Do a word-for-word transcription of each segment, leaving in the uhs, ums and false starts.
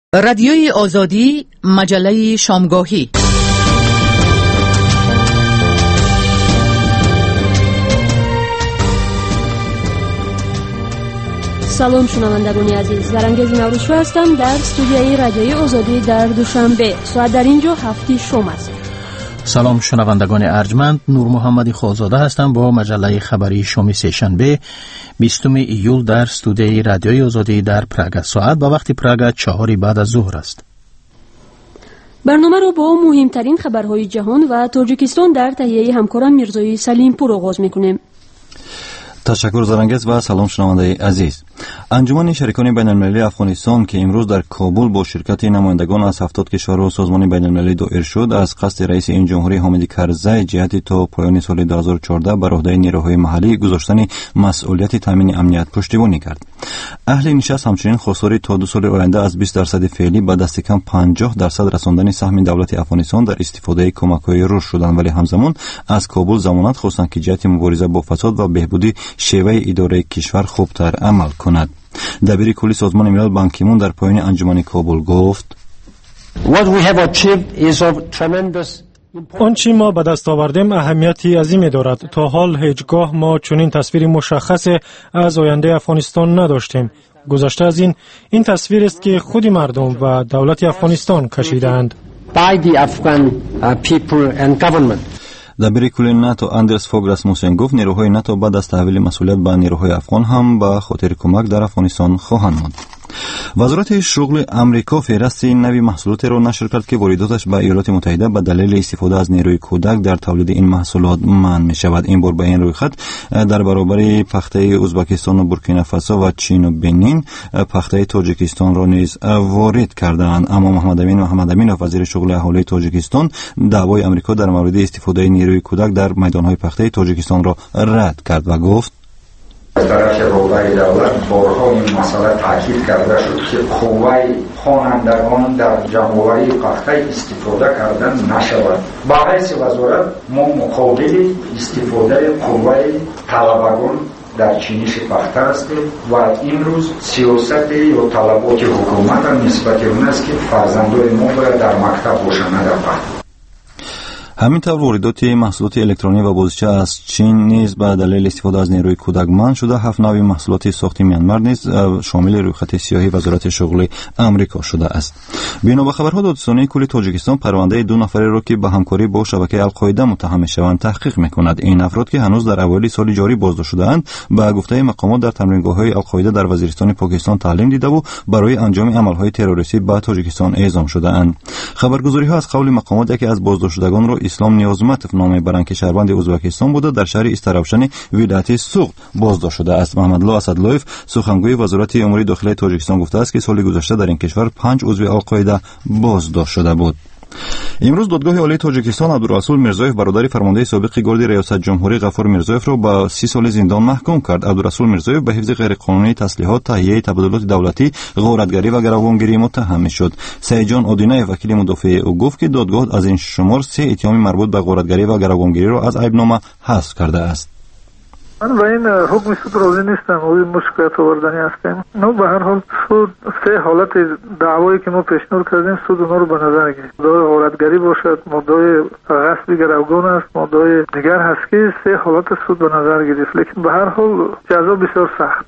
رادیوی آزادی، مجله شامگاهی. سلام شنوندگان عزیز، زرنگز نوروزشو هستم در استودیوی رادیوی آزادی در دوشنبه. ساعت در اینجا هفتی شام است. سلام شنوندگان ارجمند، نور محمدی خالزاده هستم با مجله خبری شام سه‌شنبه بیستم ایول در استودیوی رادیوی آزادی در پراگ. ساعت با وقت پراگ چهار بعد از ظهر است. برنامه را با مهمترین خبرهای جهان و تاجیکستان در تهیه همکارم میرزای سلیمپور آغاز میکنیم. تشکر زرنگز و سلام شنونده عزیز. انجمن شریکان بین المللی افغانستان که امروز در کابل با شرکت نمایندگان از هفتاد کشور و سازمان بین المللی دایر شد، از قصد رئیس این جمهوری حامد کرزی جهت تا پایان سال دو هزار و چهارده بر عهده نیروهای محلی گذاشتن مسئولیت تامین امنیت پشتیبانی کرد. اهل نشست همچنین خواستار تا دو سال آینده از بیست درصد فعلی به دست کم پنجاه درصد رساندن سهم دولت افغانستان در استفاده کمک‌های روش شدند، ولی همزمان از کابل ضمانت خواستند که جهت مبارزه با فساد و بهبودی شیوه اداره کشور خوبتر عمل کند. دبیر کلی سازمان ملل بان کی مون در پایان انجمن کابل گفت: آنچه ما به دست آوردیم اهمیتی عظیمی دارد. تا حال هیچگاه ما چنین تصویر مشخص از آینده افغانستان نداشتیم. گذشته از این این تصویر است که خود مردم و دولت افغانستان کشیدند. دبیر کل ناتو اندرس فوگ راسموسن گفت نیروهای ناتو بعد از تحویل مسئولیت به نیروهای افغان هم به خاطر کمک در افغانستان خواهند ماند. وزارت شغل امریکا فهرست نوی محصولات را نشر کرد که وارداتش به ایالات متحده به دلیل استفاده از نیروی کودک در تولید این محصولات منع می شود. این بار به این رویخط در برابر پخته ازبکستان و بورکینافاسو و چین و بنین پخته تاجیکستان را نیز وارد کردند. اما محمد امین محمد امین وزیر شغل اهالی تاجیکستان دعوای امریکا در مورد استفاده نیروی کودک در میدانهای پخته تاجیکستان را رد کرد و گفت: از طرف قوه دولت بارها این مسئله تاکید کرده شد که قوه خوانندگان در جمع‌آوری پخته استفاده کردن نشود. با حیث وزارت ما مقابل استفاده قوه طلبگان در چینش پخته هستیم و این روز سیاست یا طلبات حکومت هم نسبت اون است که فرزندان ما باید در مکتب باشند در پخته. همینطور واردات محصولات الکترونیکی و بازیچه از چین نیز به دلیل استفاده از نیروی کودک منع شده. هفت نوع محصولات ساخت میانمار نیز شامل رویخط سیاهی وزارت شغل امریکا شده است. بنا به خبرها دادرسانی کل تاجیکستان پرونده دو نفره را که به همکاری با شبکه القاعده متهم می‌شوند تحقیق می‌کند. این افراد که هنوز در اوایل سال جاری بازداشت شده‌اند، به گفته مقامات در تمرینگاه‌های القاعده در وزیرستان پاکستان تعلیم دیده و برای انجام عمل‌های تروریستی به تاجیکستان اعزام شده‌اند. خبرگزاری‌ها از قول مقامات یکی از بازداشت شدگان را اسلام نیازمتف نام برند که شهروند ازبکستان بوده در شهر استراوشن ولایت سوغد بازداشت شده است. محمد الله اسدلایف سخنگوی وزارت امور داخلی تاجیکستان گفته است که سال گذشته در این کشور پنج عضو القاعده بازداشت شده بود. امروز دادگاه عالی تاجیکستان عبدالرسول میرزایف برادر فرمانده سابق گارد ریاست جمهوری غفور میرزایف را به سی سال زندان محکوم کرد. عبدالرسول میرزایف به حفظ غیرقانونی تسلیحات، تهیه تبادلات دولتی، غارتگری و گروگانگیری متهم شد. سیجان اودینای وکیل مدافع او گفت که دادگاه از این شمار سه اتهام مربوط به غارتگری و گروگانگیری را از عیبنامه حذف کرده است. من با این حکم سود راضی نیستم. اوی مشکلات آوردنی هستیم. نو به هر حال سود سه حالت دعوایی که ما پیشنهاد کردیم سود اونا رو به نظر گرفت. مدعای غارتگری باشد، مدعای غصب گروگان است، مدعای دیگر هست که سه حالت سود به نظر گرفت. لیکن به هر حال جزا بسیار سخت.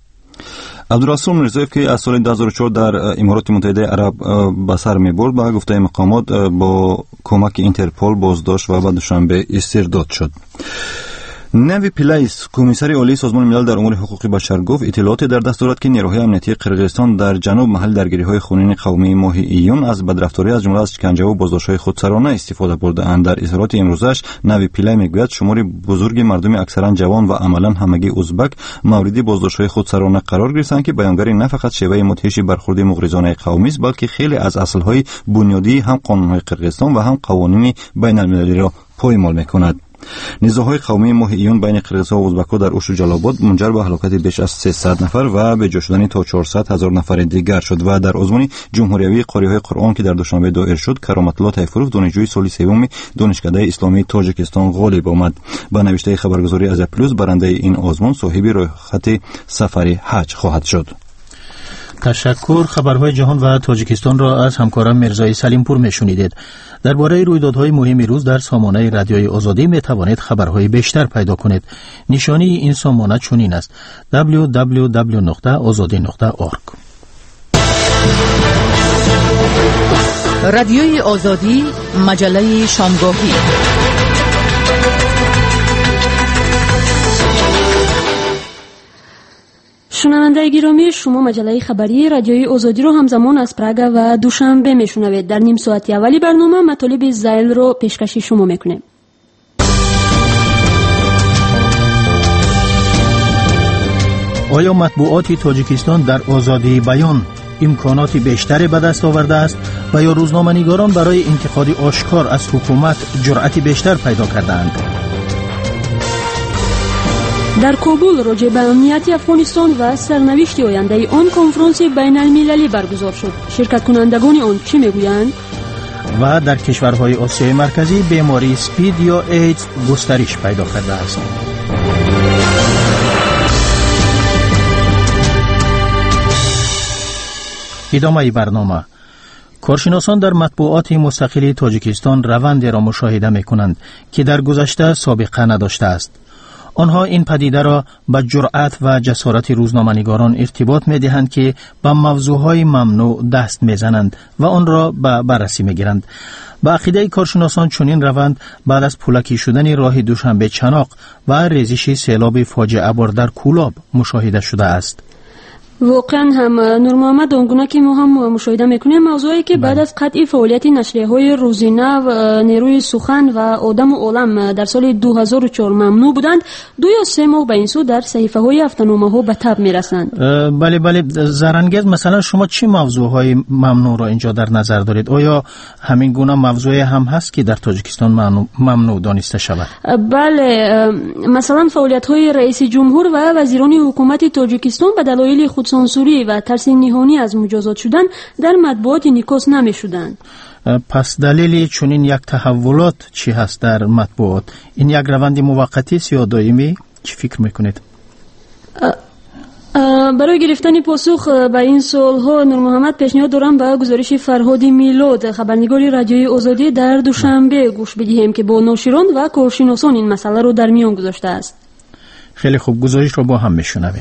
عبدالرسول میرزایف که از سال دو هزار و چهار در امارات متحده عرب به سر می‌برد با گفته مقامات با کمک اینترپل بازداشت و به دوشنبه استرداد شد. نوی پلیس کمیسر عالی سازمان ملل در امور حقوق بشر گفت اطلاعات در دست دارد که نیروهای امنیتی قرقیزستان در جنوب محل درگیری‌های خونین قومی ماه ایون از بدرفتاری از جمله از شکنجه و بازداشت‌های خودسرانه استفاده برده‌اند. در اظهارات امروزش نوی پلی میگوید شمار بزرگ مردم اکثرا جوان و عملاً همگی ازبک مورد بازداشت‌های خودسرانه قرار گرفتند که بیانگر نه فقط شیوه مدهش برخورد مغرضانه قومی است بلکه خیلی از اصل‌های بنیادی هم قانون‌های قرقیزستان و هم قوانین بین‌المللی را پایمال می‌کند. نزاع‌های قومی ماه ایون بین قرقیزها و ازبک‌ها در اوش و جلال‌آباد منجر به هلاکت بیش از سیصد نفر و به جا شدن تا چهارصد هزار نفر دیگر شد و در آزمون جمهوریوی قاری‌های قرآن که در دوشنبه دایر شد کرامت الله طیفروف دانشجوی سال سوم دانشکده اسلامی تاجیکستان غالب آمد. با نوشته خبرگزاری از پلوس برنده این آزمون صاحب رویخط سفری حج خواهد شد. تشکر. خبرهای جهان و تاجیکستان را از همکارم مرزای سلیمپور میشنیدید. درباره رویدادهای مهم روز در سامانه رادیوی آزادی می توانید خبرهای بیشتر پیدا کنید. نشانی این سامانه چنین است: دبلیو دبلیو دبلیو نقطه آزادی نقطه اورگ. رادیوی آزادی، مجله شامگاهی. شنونده گرامی، شما مجله خبری رادیوی آزادی رو همزمان از پراگ و دوشنبه میشنوید. در نیم ساعتی اولی برنامه مطالب زائل رو پیشکشی شما میکنیم. آیا مطبوعات تاجیکستان در آزادی بیان امکانات بیشتری به دست آورده است و یا روزنامه‌نگاران برای انتقاد آشکار از حکومت جرأت بیشتر پیدا کردند؟ در کابل راجع به امنیت افغانستان و سرنوشت آینده آن کنفرانس بین المللی برگزار شد. شرکت کنندگان آن چی میگویند؟ و در کشورهای آسیای مرکزی بیماری سپید یا ایدز گسترش پیدا کرده است. ادامه برنامه. کارشناسان در مطبوعات مستقل تاجیکستان روندی را مشاهده می‌کنند که در گذشته سابقه نداشته است. آنها این پدیده را به جرأت و جسارت روزنامه‌نگاران ارتباط می‌دهند که به موضوعهای ممنوع دست می‌زنند و آن را به بررسی می‌گیرند. به عقیده کارشناسان چنین روند بعد از پولکی شدن راه دوشنبه چناق و ریزش سیلاب فاجعه بار در کولاب مشاهده شده است. واقعا هم نور محمد، اونگونه که ما هم مشاهده میکنیم موضوعی که بعد از قطع فعالیت نشریه های روزینه و نیروی سخن و آدم و عالم در سال دو هزار و چهار ممنوع بودند، دو یا سه ماه به این سو در صحیفه های هفته‌نامه ها به تب میرسند. بله بله زرنگز، مثلا شما چه موضوع های ممنوع را اینجا در نظر دارید؟ آیا همین گونه موضوع هم هست که در تاجیکستان ممنوع, ممنوع دانسته شود؟ بله، مثلا فعالیت های رئیس جمهور و وزیران حکومت تاجیکستان به دلایل خود سانسوری و ترس نهانی از مجازات شدن در مطبوعات نیکوس نمی شدند. پس دلیل چنین یک تحولات چی هست در مطبوعات؟ این یک روند موقتی است یا دائمی؟ چی فکر میکنید؟ برای گرفتن پاسخ به این سوالها نور محمد پیشنهاد دارم به گزارش فرهاد میلاد، خبرنگار رادیوی آزادی، در دوشنبه گوش بدهیم که با ناشران و کارشناسان این مسئله رو در میان گذاشته است. خیلی خوب، گزارش رو با هم میشنویم.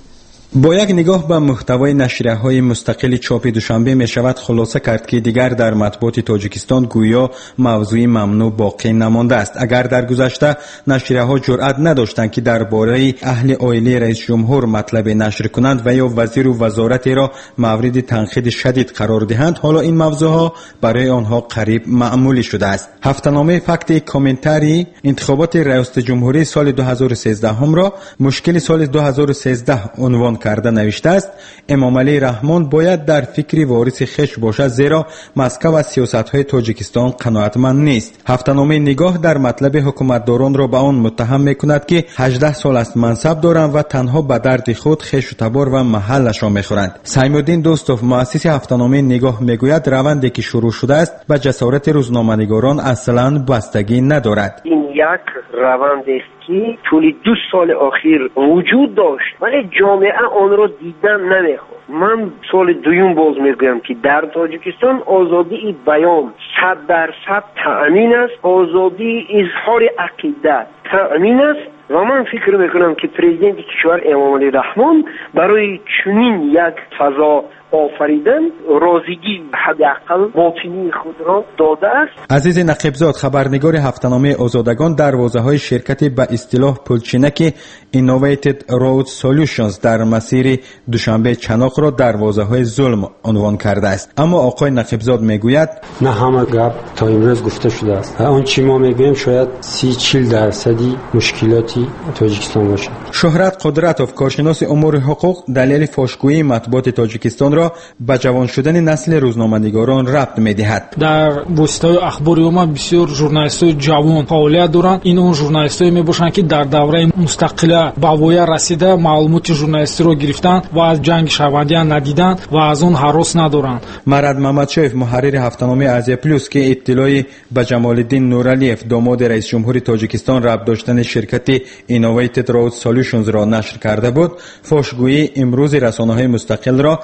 با یک نگاه به محتوای نشریه‌های مستقل چاپ دوشنبه می شود خلاصه کرد که دیگر در مطبوعات تاجیکستان گویا موضوع ممنوع باقی نمانده است. اگر در گذشته نشریه‌ها جرأت نداشتند که درباره اهل عائله رئیس جمهور مطلب نشر کنند و یا وزیر و وزارت را مورد تنقید شدید قرار دهند، حالا این موضوعها برای آنها قریب معمولی شده است. هفته‌نامه فکت کامنتاری انتخابات ریاست جمهوری سال دو هزار و سیزده هم را مشکل سال دو هزار و سیزده عنوان کرده نوشته است: امام علی رحمان باید در فکری وارث خش باشد، زیرا مسکو از سیاست‌های تاجیکستان قناعتمند نیست. هفته‌نامه نگاه در مطلب حکومتداران را به آن متهم می‌کند که هجده سال است منصب دارند و تنها به درد خود خش و تبار و محلش را می‌خورند. سیم‌الدین دوستوف، مؤسس هفته‌نامه نگاه، میگوید روندی که شروع شده است به جسارت روزنامه‌نگاران اصلاً بستگی ندارد. این یک روند است که طول دو سال اخیر وجود داشت ولی جامعه آن را دیدن نمیخواد. من سال دویم باز میگویم که در تاجیکستان آزادی بیان صد درصد تأمین است، آزادی اظهار عقیده تأمین است و من فکر میکنم که پرزیدنت کشور امام علی رحمان برای چنین یک فضا آفریدن رازیگی حداقل باطنی خود را داده است. عزیز نقیبزاد، خبرنگار هفته‌نامه آزادگان، دروازه‌های شرکت به اصطلاح پلچینک Innovated Road Solutions در مسیر دوشنبه چناق را دروازه‌های ظلم عنوان کرده است. اما آقای نقیبزاد میگوید نه همه گپ تا امروز گفته شده است. آن چی ما میگوییم شاید سی چهل درصدی مشکلاتی تاجیکستان باشد. شهرت قدرتوف، کارشناس امور حقوق، دلیل فحشگویی مطبوعات تاجیکستان را به جوان شدن نسل روزنامه‌نگاران ربط می‌دهد. در واسطه اخباری عمومی بسیار ژورنالیست‌های جوان فعالیت دارند. این اون ژورنالیست‌هایی میباشند که در دوره مستقله به ویا رسیده معلومات ژورنالیستی را گرفتند و از جنگ شهروندیان ندیدند و از اون هراس ندارند. مرد محمدشایف، محرر هفته‌نامه ازیا پلوس، که اطلاعی به جمال‌الدین نورعلیف، داماد رئیس جمهور تاجیکستان، ربط داشتن شرکت Innovated Road Solutions را نشر کرده بود، فحشگویی امروز رسانه‌های مستقل را روند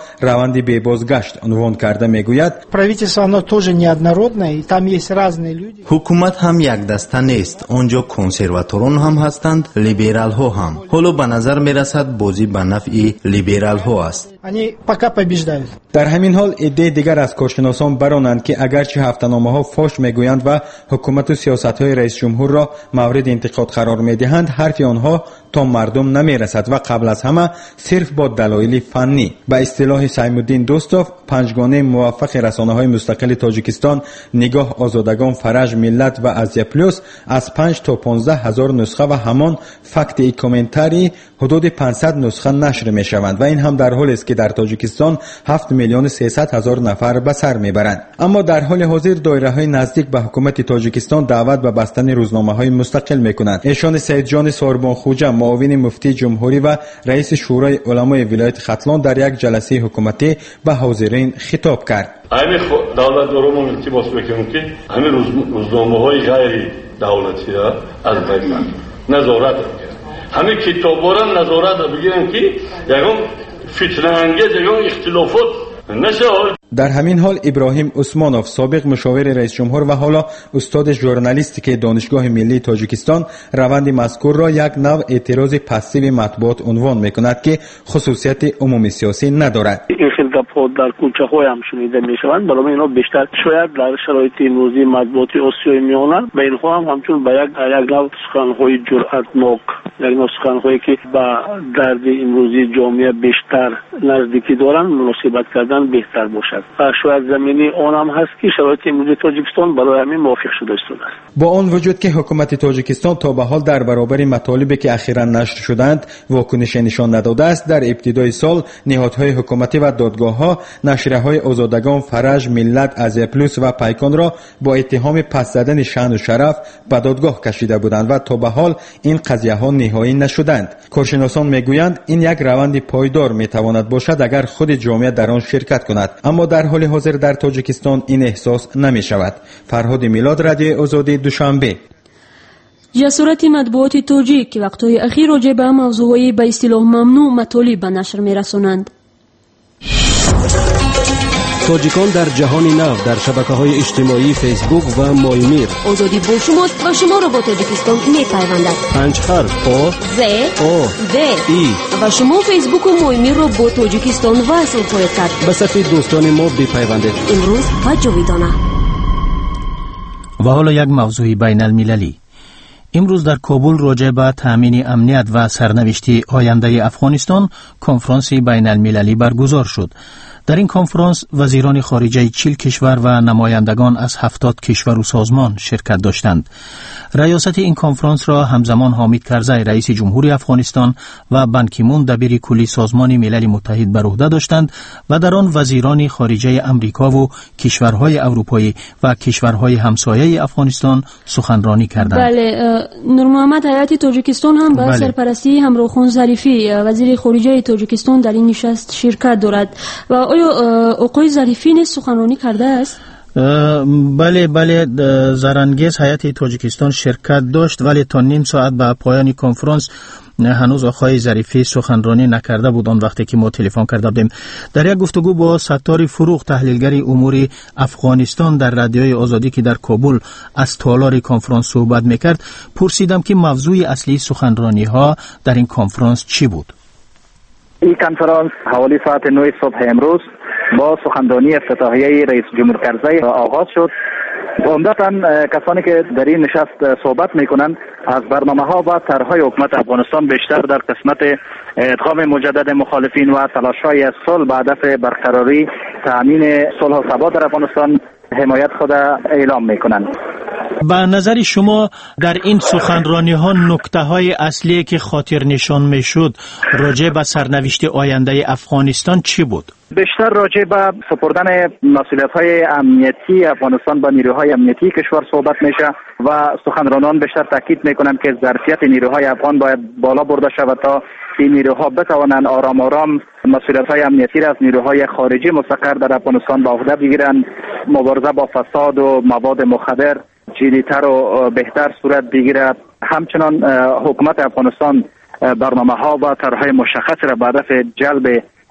روند بی‌بازگشت عنوان کرده میگوید حکومت هم یک دسته نیست، آنجا کنسرواتوران هم هستند، لیبرال ها هم. حالا به نظر میرسد بازی به نفع لیبرال ها است. در همین حال عده دیگر از کارشناسان برانند که اگرچه هفته‌نامه ها فاش میگویند و حکومت و سیاست های رئیس جمهور را مورد انتقاد قرار میدهند، حرف آنها تا مردم نمیرسد و قبل از همه صرف با دلایل فنی. به اصطلاح سعیم الدین دوستوف، پنجگانه موفق رسانه‌های مستقل تاجیکستان نگاه آزادگان، فرج، ملت و ازیا پلوس از پنج تا پانزده هزار نسخه و همان فکت ای کامنتاری حدود پانصد نسخه نشر میشوند و این هم در حالی است که در تاجیکستان هفت میلیون و سیصد هزار نفر به سر میبرند. اما در حال حاضر دایره‌های نزدیک به حکومت تاجیکستان دعوت به بستن روزنامه‌های مستقل میکنند. ایشان سید جان ساربان خوجه، معاون مفتی جمهوری و رئیس شورای علمای ولایت ختلان، در یک جلسه حکومتی به حاضرین خطاب کرد. همین دولت دارم التماس میکنم که همین روزنامه‌های غیر دولتی را از بین نظارت کنند. همین کتاب‌ها را نظارت بگیرن که یگان فتنه انگیز، یگان اختلافات نشه. در همین حال ابراهیم عثمانوف، سابق مشاور رئیس جمهور و حالا استاد ژورنالیستیک دانشگاه ملی تاجیکستان، روند مذکور را یک نوع اعتراض پسیو مطبوعات عنوان میکند که خصوصیت عمومی سیاسی ندارد. این خلقات در کوچه های هم شنیده میشوند، برای اینا بیشتر شاید در شرایط امروزی مطبوعات آسیای میانه به اینها هم همچون به یک یک نوع سخنهای جرأتناک، یک نوع سخنهایی که به درد امروزی جامعه بیشتر نزدیکی دارند مناسبت کردن بهتر باشد. شاید زمینی آن هم هست که شرایط امروزی تاجیکستان برای همین موافق شده است. با آن وجود که حکومت تاجیکستان تا به حال در برابر مطالبی که اخیراً نشر شدند واکنش نشان نداده است، در ابتدای سال نهادهای حکومتی و دادگاه‌ها نشریه‌های آزادگان، فرج، ملت، ازیا پلوس و پیکان را با اتهام پس زدن شأن و شرف به دادگاه کشیده بودند و تا به حال این قضیه‌ها نهایی نشدند. کارشناسان میگویند این یک روند پایدار میتواند باشد اگر خود جامعه در آن شرکت کند، اما در حال حاضر در تاجیکستان این احساس نمی شود. فرهاد میلاد، رادیو آزادی، دوشنبه. جسارت مطبوعات تاجیک که وقتهای اخیر راجع به موضوعی به اصطلاح ممنوع مطالب به نشر می‌رسانند. تاجیکان در جهان نو در شبکه‌های اجتماعی فیسبوک و مایمیر. آزادی با شماست و شما را با تاجیکستان می‌پیوندد. پنج حرف آ ز آ د ای و شما فیسبوک و مایمیر را با تاجیکستان وصل خواهید کرد. به صفحه دوستان ما بپیوندید. امروز و جاویدانه. و حالا یک موضوع بین المللی. امروز در کابل راجع به تامین امنیت و سرنوشت آینده افغانستان کنفرانس بین المللی برگزار شد. در این کنفرانس وزیران خارجه چهل کشور و نمایندگان از هفتاد کشور و سازمان شرکت داشتند. ریاست این کنفرانس را همزمان حامد کرزی رئیس جمهوری افغانستان و بان کی مون دبیر کلی سازمان ملل متحد بر عهده داشتند و در آن وزیران خارجه امریکا و کشورهای اروپایی و کشورهای همسایه افغانستان سخنرانی کردند. بله، نور محمد حیات تاجیکستان هم به سرپرستی همراهخان ظریفی وزیر خارجه تاجیکستان در این نشست شرکت دارد و آیا آقای ظریفی نیز سخنرانی کرده است؟ بله بله، زرانگیز حیات تاجیکستان شرکت داشت، ولی تا نیم ساعت به پایان کنفرانس هنوز آقای ظریفی سخنرانی نکرده بود. آن وقتی که ما تلفن کرده بودیم در یک گفتگو با ستار فروغ، تحلیلگر امور افغانستان در رادیوی آزادی که در کابل از تالار کنفرانس صحبت میکرد، پرسیدم که موضوع اصلی سخنرانی ها در این کنفرانس چی بود. این کنفرانس حوالی ساعت نه صبح امروز با سخنرانی افتتاحیه رئیس جمهور کرزی آغاز شد. عمدتاً کسانی که در این نشست صحبت میکنند از برنامه‌ها و طرح‌های حکومت افغانستان بیشتر در قسمت ادغام مجدد مخالفین و تلاش‌های صلح به هدف برقراری تأمین صلح و ثبات در افغانستان حمایت خود اعلام میکنند. به نظر شما در این سخنرانی ها نکته های اصلی که خاطر نشان می شد راجع به سرنوشت آینده افغانستان چی بود؟ بیشتر راجع به سپردن مسئولیت های امنیتی افغانستان به نیروهای امنیتی کشور صحبت میشه و سخنرانان بیشتر تاکید میکنند که ظرفیت نیروهای افغان باید بالا برده شود تا این نیروها بتوانند آرام آرام مسئولیت های امنیتی را از نیروهای خارجی مستقر در افغانستان به عهده بگیرند. مبارزه با فساد و مواد مخدر جدی‌تر و بهتر صورت بگیرد. همچنان حکومت افغانستان برنامه ها و طرح‌های مشخص را به هدف جلب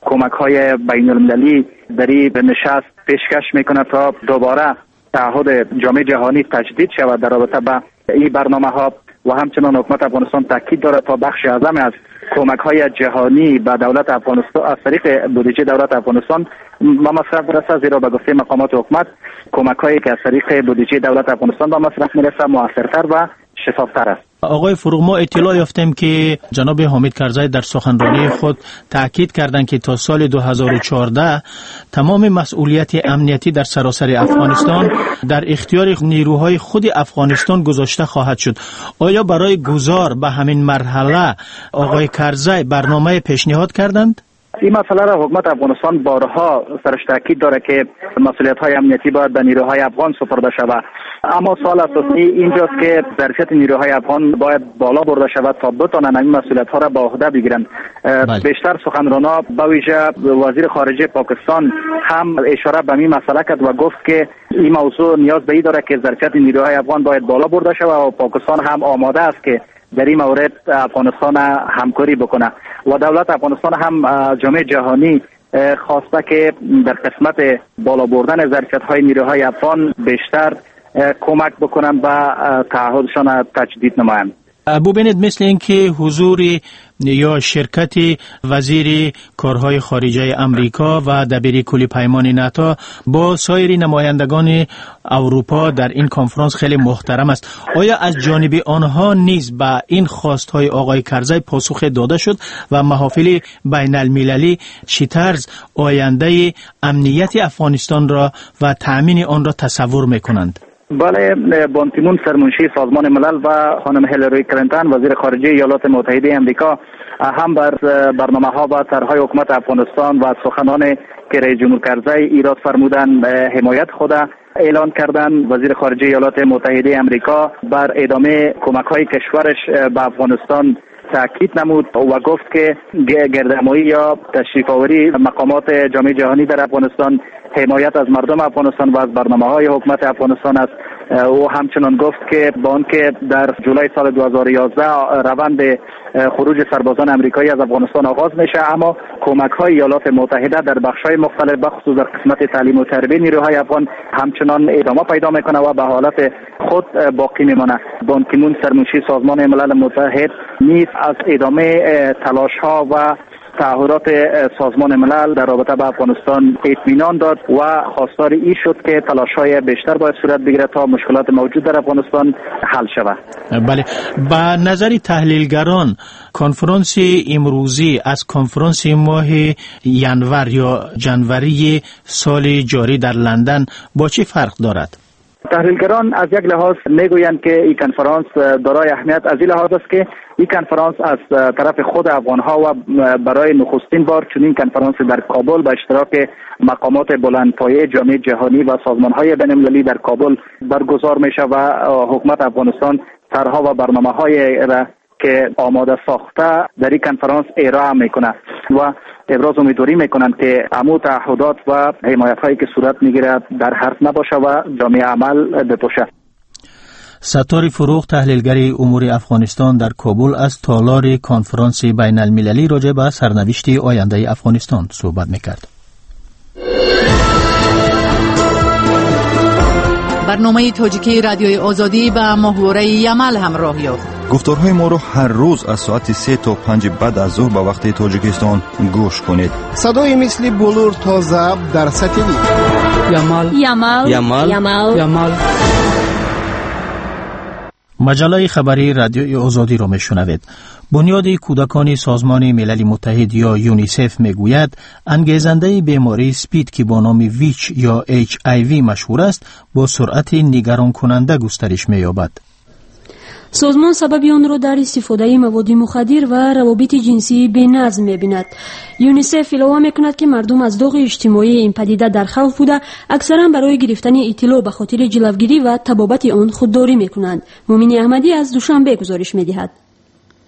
کمک های بین المللی در این نشست پیشکش میکنه تا دوباره تعهد جامعه جهانی تجدید شود در رابطه با این برنامه ها و همچنان حکومت افغانستان تاکید دارد تا بخش اعظم از کمک های جهانی به دولت افغانستان از طریق بودجه دولت افغانستان به مصرف برسد، زیرا به گفته مقامات حکومت کمک هایی که از طریق بودجه دولت افغانستان به مصرف میرسد موثرتر و شفافتر است. آقای فروغ، ما اطلاع یافتیم که جناب حامد کرزی در سخنرانی خود تاکید کردند که تا سال دو هزار و چهارده تمام مسئولیت امنیتی در سراسر افغانستان در اختیار نیروهای خود افغانستان گذاشته خواهد شد. آیا برای گذار به همین مرحله آقای کرزی برنامه پیشنهاد کردند؟ این مسئله را حکومت افغانستان بارها سرش تاکید داره که مسئولیت های امنیتی باید به نیروهای افغان سپرده شود، اما سوال اساسی اینجاست که ظرفیت نیروهای افغان باید بالا برده شود تا بتوانند این مسئولیت ها را به عهده بگیرند. بیشتر سخنرانا به ویژه وزیر خارجه پاکستان هم اشاره به این مسئله کرد و گفت که این موضوع نیاز به این داره که ظرفیت نیروهای افغان باید بالا برده شود و پاکستان هم آماده است که در این مورد افغانستان همکاری بکنه و دولت افغانستان هم جامعه جهانی خواسته که در قسمت بالا بردن ظرفیت های نیروهای افغان بیشتر کمک بکنن و تعهدشان تجدید نمایند. ببینید مثل این که حضور یا شرکت وزیر کارهای خارجه امریکا و دبیر کل پیمان ناتو با سایر نمایندگان اروپا در این کنفرانس خیلی محترم است. آیا از جانب آنها نیز به این خواستهای آقای کرزی پاسخ داده شد و محافل بین المللی چه طرز آینده امنیت افغانستان را و تأمین آن را تصور میکنند؟ بله، بان کی مون سرمنشی سازمان ملل و خانم هیلاری کلینتون وزیر خارجه ایالات متحده آمریکا هم بر برنامه ها و طرحهای حکومت افغانستان و سخنان که رئیس جمهور کرزی ایراد فرمودن حمایت خود اعلان کردند. وزیر خارجه ایالات متحده آمریکا بر ادامه کمک های کشورش به افغانستان تاکید نمود و گفت که گردهمایی یا تشریف آوری مقامات جامعه جهانی در افغانستان حمایت از مردم افغانستان و از برنامه های حکومت افغانستان است. او همچنان گفت که با آنکه در جولای سال دو هزار و یازده روند خروج سربازان امریکایی از افغانستان آغاز میشه، اما کمک های ایالات متحده در بخش های مختلف بخصوص در قسمت تعلیم و تربیت نیروهای افغان همچنان ادامه پیدا میکنه و به حالت خود باقی میمانه. بان کی مون سرمنشی سازمان ملل متحد نیز از ادامه تلاش ها و تعهدات سازمان ملل در رابطه با افغانستان اطمینان داد و خواستار این شد که تلاش‌های بیشتر باید صورت بگیرد تا مشکلات موجود در افغانستان حل شود. بله، با نظر تحلیلگران کنفرانس امروزی از کنفرانس ماه ینور یا جنوری سال جاری در لندن با چه فرق دارد؟ تحلیلگران از یک لحاظ میگویند که این کنفرانس دارای اهمیت از این لحاظ است که این کنفرانس از طرف خود افغان‌ها و برای نخستین بار چنین کنفرانس در کابل با اشتراک مقامات بلندپایه جامعه جهانی و سازمان‌های بین‌المللی در کابل برگزار میشه و حکومت افغانستان طرح‌ها و برنامه‌های را که آماده ساخته در این کنفرانس ارائه میکنه و ابراز امیدواری میکنند که عمو تعهدات و حمایت هایی که صورت میگیرد در حرف نباشه و جامعه عمل بپوشه. ستار فروغ، تحلیلگر امور افغانستان در کابل، از تالار کنفرانس بین المللی راجع به سرنوشت آینده افغانستان صحبت میکرد. برنامه تاجیکی رادیوی آزادی به محوره یمل همراه یافت. گفتارهای ما رو هر روز از ساعت سه تا پنج بعد از ظهر به وقت تاجیکستان گوش کنید. صدای مثل بلور تا ضرب در ساتلیت. یمل یمل یمل یمل یمل. مجله خبری رادیوی آزادی را میشنوید. بنیاد کودکان سازمان ملل متحد یا یونیسف میگوید انگیزنده بیماری سپید که با نام ویچ یا اچ آی وی مشهور است با سرعت نگران کننده گسترش مییابد. سازمان سبب آن را در استفاده مواد مخدر و روابط جنسی بی‌نظم می‌بیند. یونیسف اعلام می‌کند که مردم از داغ اجتماعی این پدیده در خوف بوده، اکثرا برای گرفتن اطلاع به خاطر جلوگیری و تبابت آن خودداری می‌کنند. مومن احمدی از دوشنبه گزارش می‌دهد.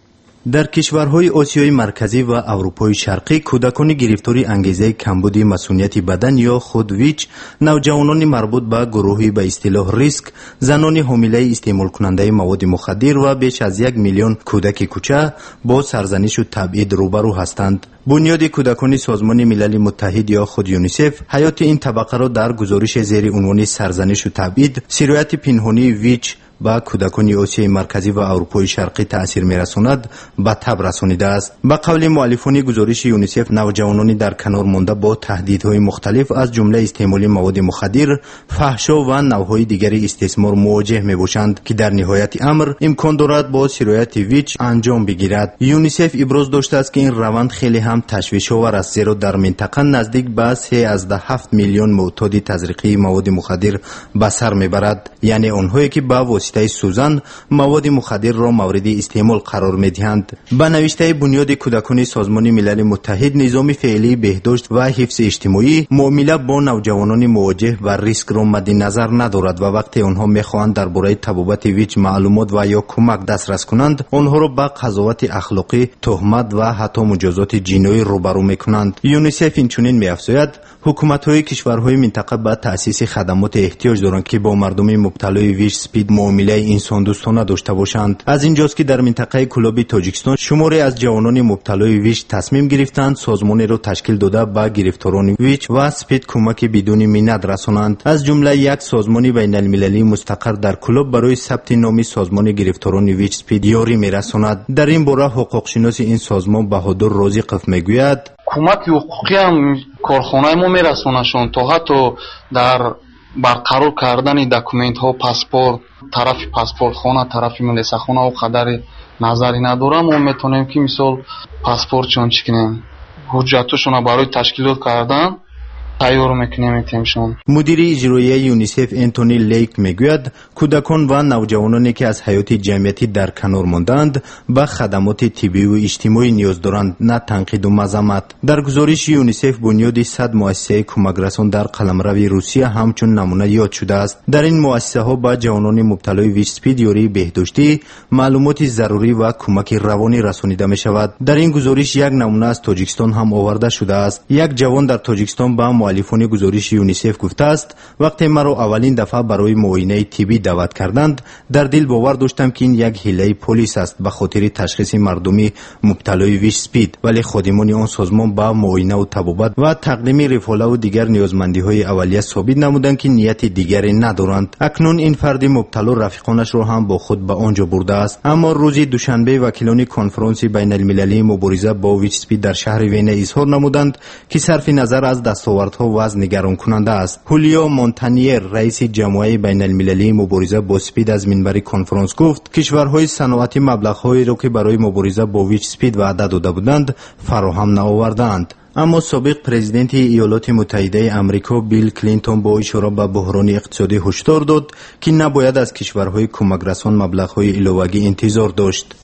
در کشورهای آسیای مرکزی و اروپای شرقی کودکان گرفتاری انگیزه کمبود مسئولیت بدن یا خود ویچ، نوجوانان مربوط به گروهی به اصطلاح ریسک، زنان حامله استعمال کننده مواد مخدر و بیش از یک میلیون کودک کوچه با سرزنش و تبعید روبرو هستند. بنیاد کودکان سازمان ملل متحد یا خود یونیسف حیات این طبقه را در گزارش زیر عنوان سرزنش و تبعید، سرایت پنهانی ویچ با کودکان آسیای مرکزی و اروپای شرقی تأثیر می‌رساند به تب رسانیده است. به قول مؤلفان گزارش یونیسف، نوجوانانی در کنار مانده با تهدیدهای مختلف از جمله استعمال مواد مخدر، فحشا و نوع‌های دیگری استثمار مواجه می‌باشند که در نهایت امر امکان دارد با سرایت ویچ انجام بگیرد. یونیسف ابراز داشته است که این روند خیلی هم تشویش‌آور است، زیرا در منطقه نزدیک به سه ازده هفت میلیون معتاد تزریقی مواد مخدر به سر می‌برد، یعنی آنهایی که با واسطه سوزن مواد مخدر را مورد استعمال قرار می‌دهند. به نوشته بنیاد کودکان سازمان ملل متحد، نظام فعلی بهداشت و حفظ اجتماعی معامله با نوجوانان مواجه و ریسک را مد نظر ندارد و وقتی آنها می‌خواهند درباره تبابت ویچ معلومات و یا کمک دسترس کنند، آنها را به قضاوت اخلاقی، تهمت و حتی مجازات جنایی روبرو می‌کنند. یونیسف اینچنین می‌افزاید حکومت‌های کشورهای منطقه به تأسیس خدمات احتیاج دارند که با مردم مبتلای ویچ سپید معامله انسان دوستانه داشته باشند. از اینجاست که در منطقه کلاب تاجیکستان شماری از جوانان مبتلای ویچ تصمیم گرفتند سازمانی را تشکیل داده به گرفتاران ویچ و سپید کمک بدون منت رسانند. از جمله یک سازمان بین المللی مستقر در کلاب برای ثبت نام سازمان گرفتاران ویچ سپید یاری می‌رساند. در این باره حقوق شناس این سازمان بهادر رازقов میگوید: کمک حقوقی هم کارخانه ما میرسونشون تا حتی در برقرار کردن دکومنت ها، پاسپورت، طرف پاسپورت خانه، طرف ملیسه خانه و قدر نظری ندارم. ما میتونیم که مثال پاسپورت چون چکنیم حجتشون برای تشکیلات کردن تیار میکنیم تیمشون. مدیر اجرایی یونیسف انتونی لیک میگوید کودکان و نوجوانانی که از حیات جمعیتی در کنار ماندند به خدمات طبی و اجتماعی نیاز دارند، نه تنقید و مذمت. در گزارش یونیسف بنیاد صد مؤسسه کمک رسان در قلمرو روسیه همچون نمونه یاد شده است. در این مؤسسه ها با جوانان مبتلای ویچ سپید یاری بهداشتی، معلومات ضروری و کمک روانی رسانیده می شود. در این گزارش یک نمونه از تاجیکستان هم آورده شده است. یک جوان در تاجیکستان با مؤلفان گزارش یونیسف گفته است وقتی مرا اولین دفعه برای معاینه طبی دعوت کردند، در دل باور داشتم که این یک حیله پلیس است به خاطر تشخیص مردمی مبتلای ویچ سپید، ولی خادمان آن سازمان با معاینه و طبابت و تقدیم رفاله و دیگر نیازمندی های اولیه ثابت نمودند که نیت دیگری ندارند. اکنون این فرد مبتلا رفیقانش را هم با خود به آنجا برده است. اما روز دوشنبه وکیلان کنفرانس بین المللی مبارزه با ویچ سپید در شهر وین اظهار نمودند که صرف نظر از دستاوردها وضع نگران کننده است. هولیو مونتانیر رئیس جمعیت بین المللی مبارزه با سپید از منبر کنفرانس گفت کشورهای صنعتی مبلغ‌هایی را که برای مبارزه با ویچ سپید وعده داده بودند فراهم نآوردند. اما سابق پرزیدنت ایالات متحده آمریکا بیل کلینتون با اشاره به بحران اقتصادی هشدار داد که نباید از کشورهای کمک رسان مبلغ‌های علاوه‌ای انتظار داشت.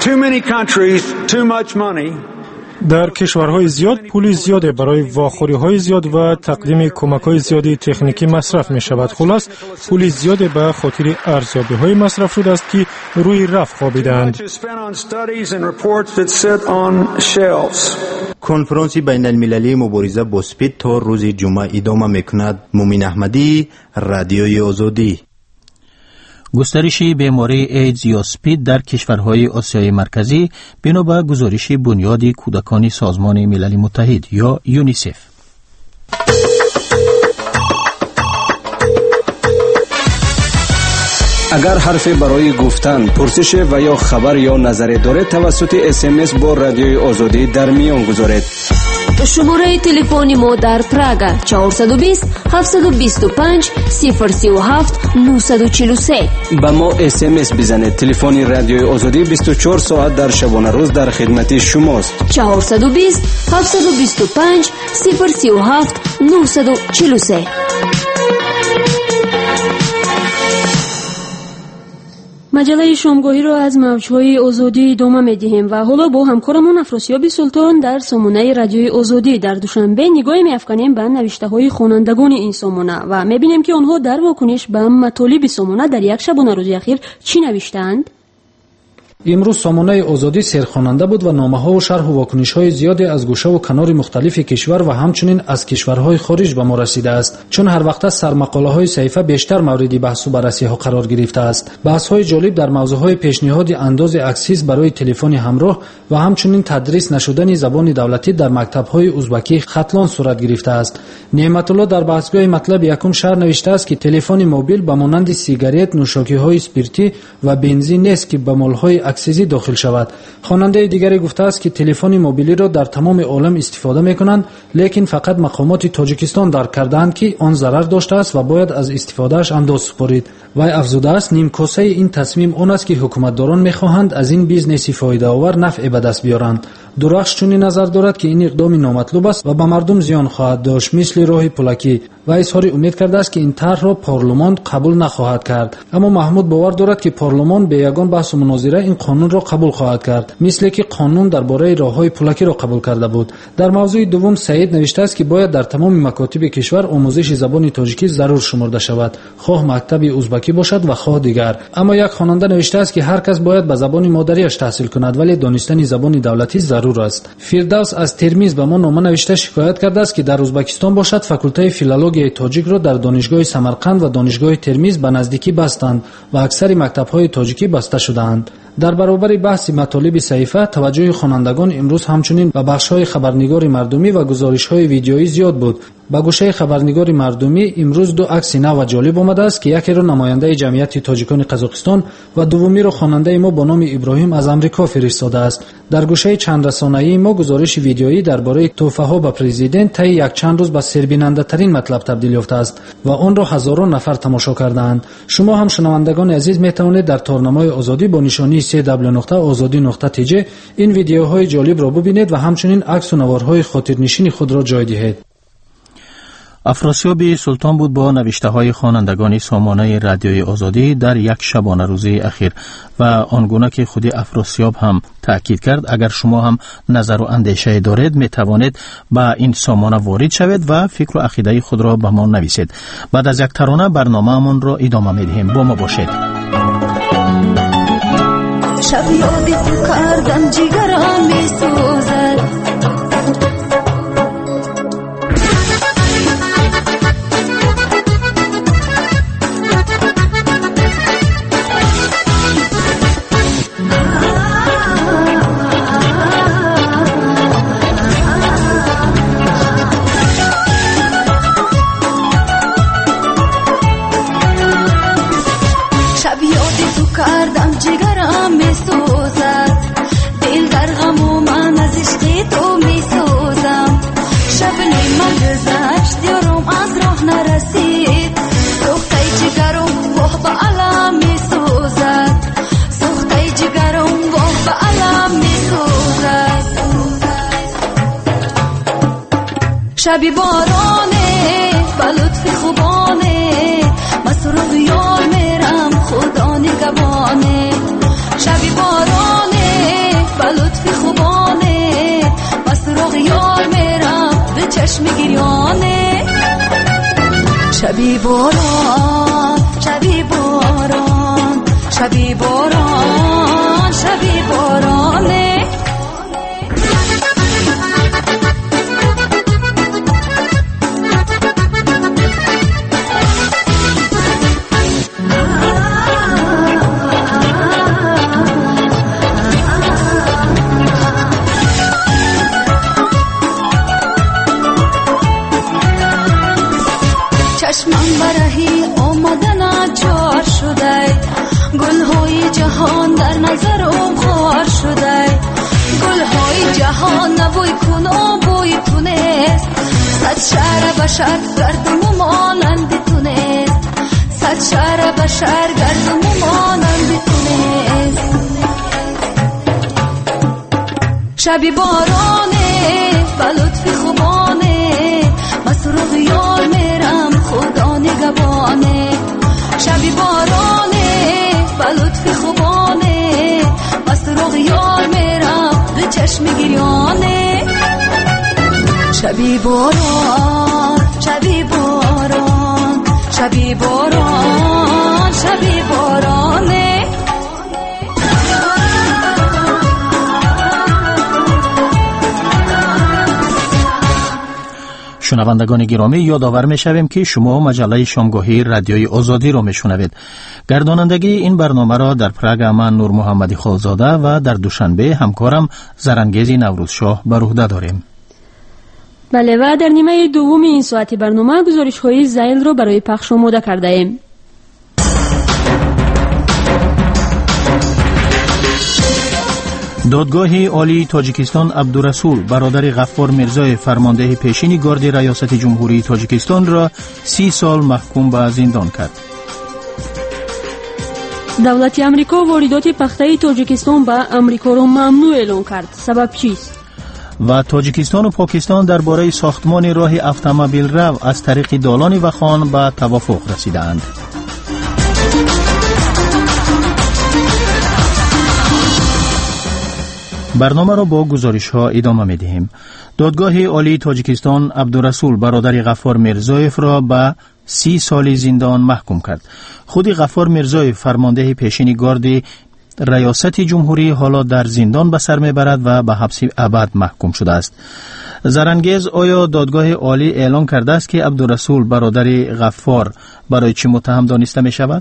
در کشورهای زیاد پول زیاده برای واخوری‌های زیاد و تقدیم کمک‌های زیادی تکنیکی مصرف می‌شود. خلاص پول زیاده به خاطر ارزیابی‌های مصرف شده است که روی رف خوابیدند. کنفرانس بین المللی مبارزه با سپید تا روز جمعه ادامه می‌کند. مومن احمدی، رادیوی آزادی. گسترش بیماری ایدز یا سپید در کشورهای آسیای مرکزی بنا به گزارش بنیاد کودکان سازمان ملل متحد یا یونیسف. اگر حرفی برای گفتن، پرسش و یا خبر یا نظری دارید توسط اس ام اس با رادیوی آزادی در میان گذارید. شماره تلفن ما در پراگ چهارصد و بیست هفتصد و بیست و پنج صفر سی و هفت نهصد و چهل و سه. با ما اس ام اس بزنید. تلفن رادیوی آزادی بیست و چهار ساعت در شبانه روز در خدمت شماست. چهارصد و بیست هفتصد و بیست و پنج صفر سی و هفت نهصد و چهل و سه. مجله شامگاهی را از موجهای آزادی ادامه می‌دهیم و حالا با همکارمون افراسیاب سلطان در سامانه رادیوی آزادی در دوشنبه نگاهی می‌افکنیم به نوشته‌های خوانندگان این سامانه و می‌بینیم که آنها در واکنش به مطالب سامانه در یک شبانه روز اخیر چی نوشتند. امروز سامانه آزادی سرخواننده بود و نامه‌ها و شرح و واکنش‌های زیادی از گوشه و کنار مختلف کشور و همچنین از کشورهای خارج به ما رسیده است، چون هر وقت سرمقاله‌های صحیفه بیشتر مورد بحث و بررسی‌ها قرار گرفته است. بحث‌های جالب در موضوع‌های پیشنهاد انداز عکسیز برای تلفن همراه و همچنین تدریس نشدن زبان دولتی در مکتب‌های ازبکی ختلان صورت گرفته است. نعمت الله در بحثگاه مطلب یکم شهر نوشته است که تلفن موبیل به مانند سیگارت، نوشاکی‌های اسپریتی و بنزین نیست که به مال‌های عکسیزی داخل شود. خواننده دیگری گفته است که تلفن موبیلی را در تمام عالم استفاده می‌کنند، لیکن فقط مقامات تاجیکستان درک کردند که آن ضرر داشته است و باید از استفادهش انداز سپارید. وی افزوده است نیمکاسه این تصمیم آن است که حکومتداران می‌خواهند از این بیزنس فایده آور نفع به دست بیارند. درخش چنین نظر دارد که این اقدام نامطلوب است و به مردم زیان خواهد داشت، مثل راه پولکی، و اظهار امید کرده است که این طرح را پارلمان قبول نخواهد کرد. اما محمود باور دارد که پارلمان به یگان بحث و مناظره این قانون را قبول خواهد کرد، مثل که قانون درباره راههای پولکی را قبول کرده بود. در موضوع دوم سعید نوشته است که باید در تمام مکاتب کشور آموزش زبان تاجیکی ضرور شمرده شود، خواه مکتب ازبکی باشد و خواه دیگر. اما یک خواننده نوشته است که هر کس باید به زبان مادریش تحصیل کند، ولی دانستن زبان دولتی ضرور است. فردوس از ترمیز به ما نامه نوشته شکایت کرده است که در ازبکستان باشد فاکولته فیلولوژی تاجیک را در دانشگاه سمرقند و دانشگاه ترمیز به نزدیکی بستند و اکثر مکتب‌های تاجیکی بسته شده‌اند. در برابر بحث مطالب صحیفه توجه خوانندگان امروز همچنین به بخش‌های خبرنگار مردمی و گزارش‌های ویدیویی زیاد بود. با گوشه خبرنگار مردمی امروز دو عکس نو و جالب آمده است که یکی را نماینده جمعیت تاجیکان قزاقستان و دومی را خواننده ما با نام ابراهیم از آمریکا فرستاده است. در گوشه چند رسانه‌ای ما گزارش ویدیویی درباره تحفه‌ها به پرزیدنت طی یک چند روز به سربیننده ترین مطلب تبدیل یافته است و آن را هزاران نفر تماشا کردند. شما هم شنوندگان عزیز می توانید در تارنمای آزادی با نشانی سی دبلیو نقطه آزادی نقطه تی جی این ویدیوهای جالب را ببینید و همچنین عکس و نوارهای خاطرنشین خود را جای دهید. افراسیاب سلطان بود با نوشته های خوانندگان سامانه رادیوی آزادی در یک شبانه روزی اخیر و آنگونه که خودی افراسیاب هم تاکید کرد اگر شما هم نظر و اندیشه دارید می توانید با این سامانه وارد شوید و فکر و عقیده خود را به ما نویسید. بعد از یک ترانه برنامه‌مان را ادامه می‌دهیم. با ما باشید. شب یادی تو کردم جگرم می‌سوزد شبی بارانه با لطف خوبانه مسروق یار میرم خدا نگبانه شبی بارانه با لطف خوبانه مسروق یار میرم به چشم گریانه شبی باران شبی باران شبی باران شبی بارانه چشمم برهی آمدن چار شده گلهای جهان در نظرم خار شده گلهای جهان نبوی کن و بوی تونست صد شهر بشر گردم و مانند تونست صد شهر بشر گردم و مانند تونست شبی بارانه با لطف خوبانه مسروق یار میرم خدا نگبانه شبی بارانه با لطف خوبانه مسروق یار میرم به چشم گریانه شبی باران شبی باران شبی باران شبی بارانه شنوندگان گرامی، یادآور می‌شویم که شما مجله شامگاهی رادیوی آزادی را میشنوید. گردانندگی این برنامه را در پراگ من نور محمدی خالزاده و در دوشنبه همکارم زرنگیز نوروزشاه بر عهده داریم. بله، و در نیمه دوم این ساعتی برنامه گزارش‌های ذیل را برای پخش آماده کرده ایم. دادگاه عالی تاجیکستان عبدالرسول برادر غفار میرزای فرمانده پیشین گارد ریاست جمهوری تاجیکستان را سی سال محکوم به زندان کرد. دولت امریکا واردات پخته تاجیکستان به امریکا را ممنوع اعلام کرد. سبب چیست؟ و تاجیکستان و پاکستان درباره ساختمان راه اتومبیل رو از طریق دالان وخان به توافق رسیدند. برنامه را با گزارش ها ادامه می دهیم. دادگاه عالی تاجیکستان عبدالرسول برادر غفار میرزایف را به سی سال زندان محکوم کرد. خود غفار میرزایف فرمانده پیشین گارد ریاست جمهوری حالا در زندان به سر میبرد و به حبس ابد محکوم شده است. زرنگیز، آیا دادگاه عالی اعلان کرده است که عبدالرسول برادر غفار برای چی متهم دانسته می شود؟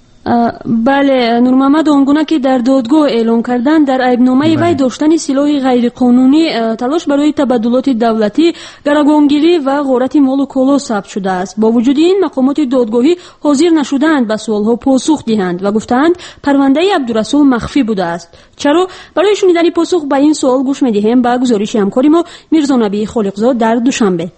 بله نور محمد، آنگونه که در دادگاه اعلام کردن در عیبنامه وی داشتن سلاح غیرقانونی، تلاش برای تبادلات دولتی، گروگانگیری و غارت مال و کالا ثبت شده است. با وجود این مقامات دادگاهی حاضر نشدند به سوالها پاسخ دهند و گفتند پرونده عبدالرسول مخفی بوده است. چرا؟ برای شنیدن پاسخ به این سوال گوش می‌دهیم به گزارش همکاری ما میرزا نبی خالقزاد در دوشنبه.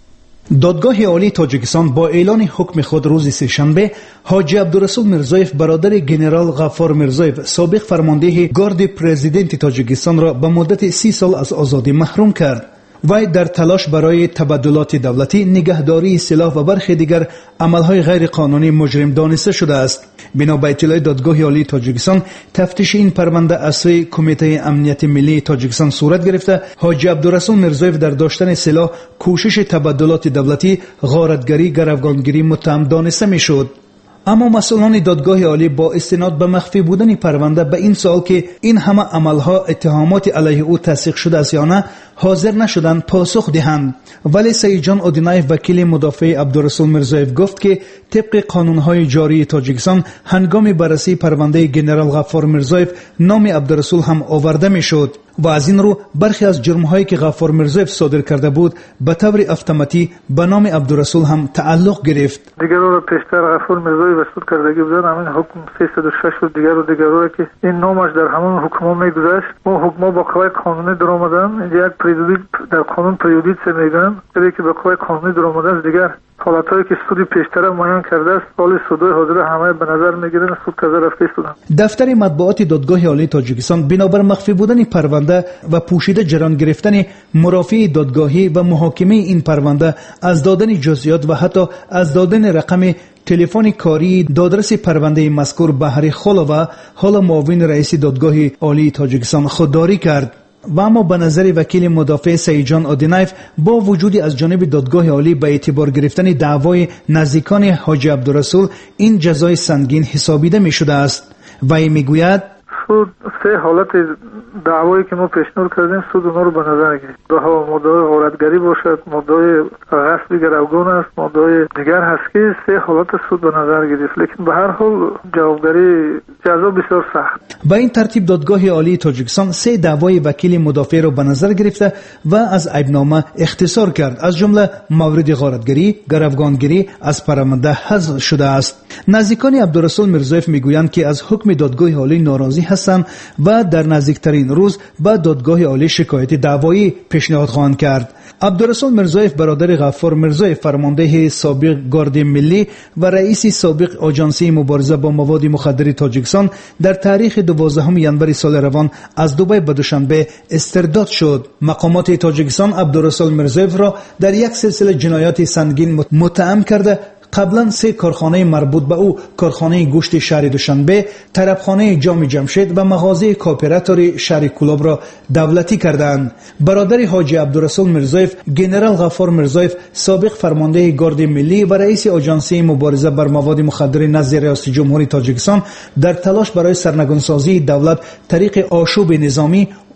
دادگاه عالی تاجیکستان با اعلان حکم خود روز سه‌شنبه حاجی عبدالرسول میرزایف برادر گنرال غفار میرزایف سابق فرمانده گارد پرزیدنت تاجیکستان را به مدت سی سال از آزادی محروم کرد. وی در تلاش برای تبادلات دولتی، نگهداری سلاح و برخی دیگر عملهای غیر قانونی مجرم دانسته شده است. بنا به اطلاع دادگاه عالی تاجیکستان، تفتیش این پرونده از سوی کمیته امنیت ملی تاجیکستان صورت گرفته. حاجی عبدالرسول میرزایف در داشتن سلاح، کوشش تبادلات دولتی، غارتگری، گروگانگیری متهم دانسته میشد. اما مسئولان دادگاه عالی با استناد به مخفی بودن پرونده به این سوال که این همه عملها اتهامات علیه او تصدیق شده است یا نه حاضر نشدند پاسخ دهند. ولی سید جان اودینایف وکیل مدافع عبدالرسول میرزایف گفت که طبق قانونهای جاری تاجیکستان هنگام بررسی پرونده گنرال غفار میرزایف نام عبدالرسول هم آورده میشد و از این رو برخی از جرم‌هایی که غفار میرزایف صادر کرده بود به طور اتوماتیک به نام عبدالرسول هم تعلق گرفت. دیگر رو پیشتر غفار میرزایف صادر کردگی بودن، همین حکم سیصد و شش و دیگر رو دیگر رو که این نامش در همون حکم میگذشت، اون حکم با قوای قانونی در آمدن، یک پریودیت در قانون پریودیت میگن، که به قوای قانونی در آمدن دیگر حالتایی که سودی پیشتر معین کرده است، حال سودای حاضر همه به نظر میگیرن سود کرده رفته استودن. دفتر مطبوعات دادگاه عالی تاجیکستان بنابر مخفی بودن پرونده و پوشیده جران گرفتن مرافع دادگاهی و محاکمه این پرونده از دادن جزئیات و حتی از دادن رقم تلفن کاری دادرس پرونده مذکور بهر خلوه حال معاون رئیس دادگاه عالی تاجیکستان خودداری کرد. و اما به نظر وکیل مدافع سید جان اودینایف با وجود از جانب دادگاه عالی به اعتبار گرفتن دعوای نزدیکان حاجی عبدالرسول این جزای سنگین حسابیده می شده است. وی می گوید سود سه حالت دعوایی که ما پیشنهاد کردیم سود اونا رو به نظر گرفت. دو مدعای غارتگری باشد، مدعای غصب گروگان است، مدعای دیگر هست که سه حالت سود به نظر گرفت، لیکن به هر حال جوابگری جزا بسیار سخت. با این ترتیب دادگاه عالی تاجیکستان سه دعوای وکیل مدافع را به نظر گرفته و از عیبنامه اختصار کرد، از جمله مورد غارتگری، گروگانگیری از پرونده حذف شده است. نزدیکان عبدالرسول میرزایف میگویند که از حکم دادگاه عالی ناراضی هستند و در نزدیکترین روز به دادگاه عالی شکایت دعوایی پیشنهاد خواهند کرد. عبدالرسول میرزایف برادر غفار میرزایف فرمانده سابق گارد ملی و رئیس سابق آژانسی مبارزه با مواد مخدر تاجیکستان در تاریخ دوازدهم ژانویه سال روان از دبی به دوشنبه استرداد شد. مقامات تاجیکستان عبدالرسول میرزایف را در یک سلسله جنایات سنگین متهم کرده. قبلا سه کارخانه مربوط به او، کارخانه گوشت شهر دوشنبه، طربخانه جام جمشید و مغازه کاپراتور شهر کلاب را دولتی کردند. برادر حاجی عبدالرسول میرزایف گنرال غفار میرزایف سابق فرمانده گارد ملی و رئیس آژانسی مبارزه بر مواد مخدر نزد ریاست جمهوری تاجیکستان در تلاش برای سرنگونسازی دولت طریق آشوب نظامی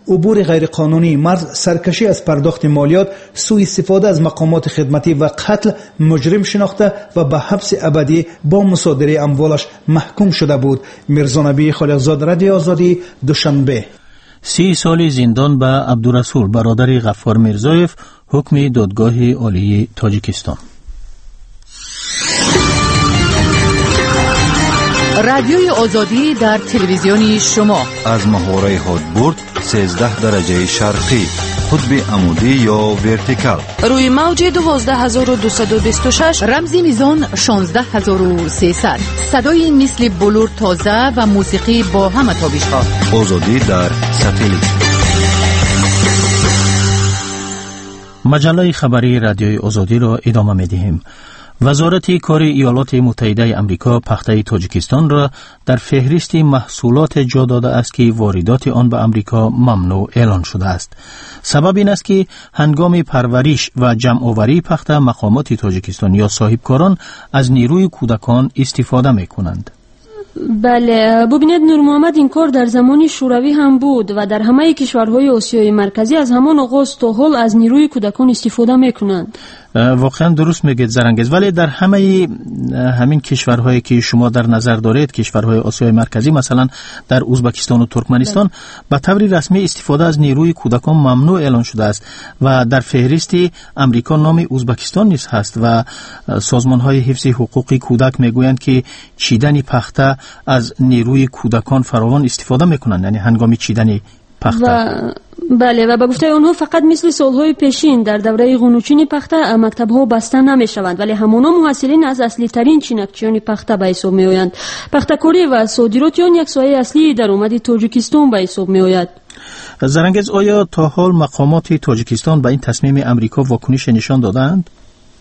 عبور غیرقانونی مرز، سرکشی از پرداخت مالیات، سوء استفاده از مقامات خدمتی و قتل مجرم شناخته و به حبس ابدی با مصادره اموالش محکوم شده بود. میرزا نبی خالقزاد، رادیو آزادی، دوشنبه. سی سال زندان به عبدالرسول برادر غفار میرزایف، حکم دادگاه عالی تاجیکستان. رادیوی آزادی در تلویزیون شما از محوره هادبورد سیزده درجه شرقی، قطب عمودی یا ورتیکال، روی موج دوازده هزار و دویست و بیست و شش، رمزی میزان شانزده هزار و سیصد، صدای مثل بلور تازه و موسیقی با همه تابش‌ها. آزادی در ساتلیت. مجله خبری رادیوی آزادی را ادامه می‌دهیم. وزارت کار ایالات متحده آمریکا پخته تاجیکستان را در فهرست محصولات جا داده است که واردات آن به آمریکا ممنوع اعلان شده است. سبب این است که هنگام پرورش و جمع آوری پخته مقامات تاجیکستان یا صاحبکاران از نیروی کودکان استفاده می‌کنند. بله، ببینید نور محمد، این کار در زمان شوروی هم بود و در همه کشورهای آسیای مرکزی از همان آغاز تا حال از نیروی کودکان استفاده میکنند. واقعا درست میگید زرنگز، ولی در همه همین کشورهایی که شما در نظر دارید، کشورهای آسیای مرکزی، مثلا در ازبکستان و ترکمنستان، به طور رسمی استفاده از نیروی کودکان ممنوع اعلان شده است و در فهرست امریکا نام ازبکستان نیز هست و سازمان‌های حفظ حقوق کودک میگویند که چیدن پخته از نیروی کودکان فراوان استفاده میکنند، یعنی هنگام چیدن پخته. و بله، و به گفته آنها فقط مثل سالهای پیشین در دوره قونوچین پخته مکتب‌ها بسته نمی‌شوند، ولی همانا محصلین از اصلی ترین چینکچیان پخته به حساب می‌آیند. پخته‌کاری و صادرات آن یک سایه اصلی درآمد تاجیکستان به حساب می‌آید. زرنگز، آیا تا حال مقامات تاجیکستان به این تصمیم امریکا واکنش نشان دادند؟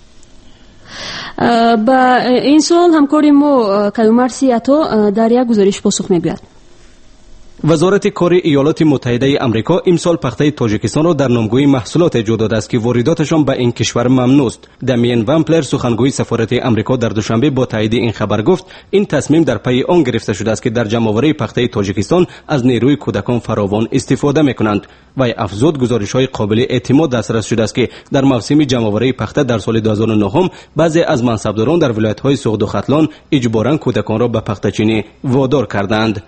با این سوال همکار ما کیومرث عطا در یک گزارش پاسخ می‌گوید. وزارت کار ایالات متحده آمریکا امسال پخته تاجیکستان را در نامگوی محصولات جا داده است که وارداتشان به این کشور ممنوع است. دامین وامپلر، سخنگوی سفارت آمریکا در دوشنبه با تایید این خبر گفت این تصمیم در پی آن گرفته شده است که در جمع‌آوری پخته تاجیکستان از نیروی کودکان فراوان استفاده می‌کنند. و افزود گزارش‌های قابل اعتماد دسترس شده است که در موسم جمع‌آوری پخته در سال دو هزار و نه بعضی از منصبداران در ولایت‌های سوغد و ختلان اجباراً کودکان را به پخته‌چینی وادار کردند.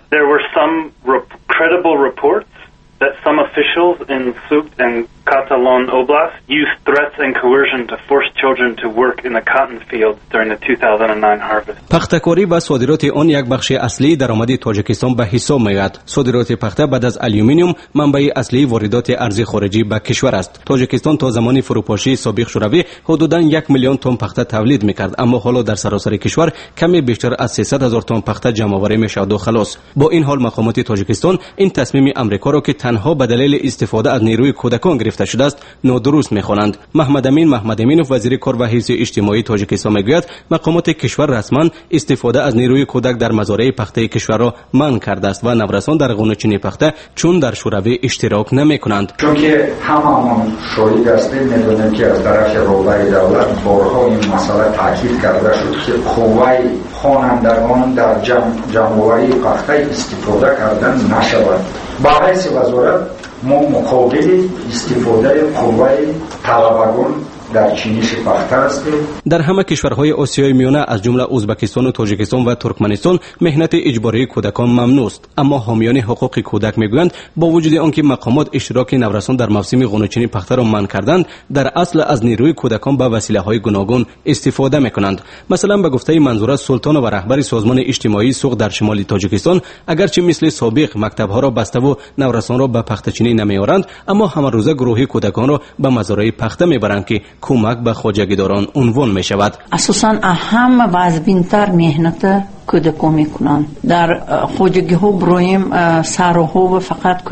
Credible reports that some officials in Sugd and Catalan Oblast used threats and coercion to force children to work in the cotton fields during the two thousand nine harvest. پخته‌کاری و صادرات آن یک بخش اصلی درآمد تاجیکستان به حساب می‌آید. صادرات پخته بعد از آلومینیوم منبع اصلی واردات ارز خارجی به کشور است. تاجیکستان تا زمان فروپاشی سابق شوروی حدوداً یک میلیون تن پخته تولید می‌کرد، اما حالا در سراسر کشور کمی بیشتر از سیصد هزار تن پخته جمع‌آوری می‌شود و خلاص. با این حال مقامات تاجیکستان این تصمیم آمریکا را که تنها به دلیل استفاده از نیروی کودکان گرفته شده است نادرست می‌خوانند. محمد امین محمد امینوف، وزیر کار و حفظ اجتماعی تاجیکستان میگوید مقامات کشور رسما استفاده از نیروی کودک در مزارع پخته کشور را منع کرده است و نورسان در قونوچین پخته چون در شوروی اشتراک نمی‌کنند. چون که هممون شاهد هستیم، می‌دونیم که از طرف رهبر دولت بارها این مسئله تاکید کرده شد که قوه خوانندگان در جمع جمع‌آوری پخته استفاده کردن نشود. با حیث وزارت ما مقابل استفاده قوه طلبگان در چینش پخته هستیم. در همه کشورهای آسیای میانه از جمله ازبکستان و تاجیکستان و ترکمنستان مهنت اجباری کودکان ممنوع است، اما حامیان حقوق کودک میگویند با وجود آنکه مقامات اشتراک نورسان در موسم قونوچین پخته را منع کردند، در اصل از نیروی کودکان به وسیله‌های گوناگون استفاده میکنند. مثلا به گفته منظوره سلطان و رهبر سازمان اجتماعی سوغد در شمال تاجیکستان، اگرچه مثل سابق مکتب‌ها را بسته و نورسان را به پخته‌چینی نمیآورند، اما همه روزه گروهی کودکان را به مزارع پخته میبرند که کمک به خواجگیداران عنوان می شود. اساساً اهم و وزبین‌تر مهنت کودکان میکنن. در خواجگی ها برایم سرها و فقط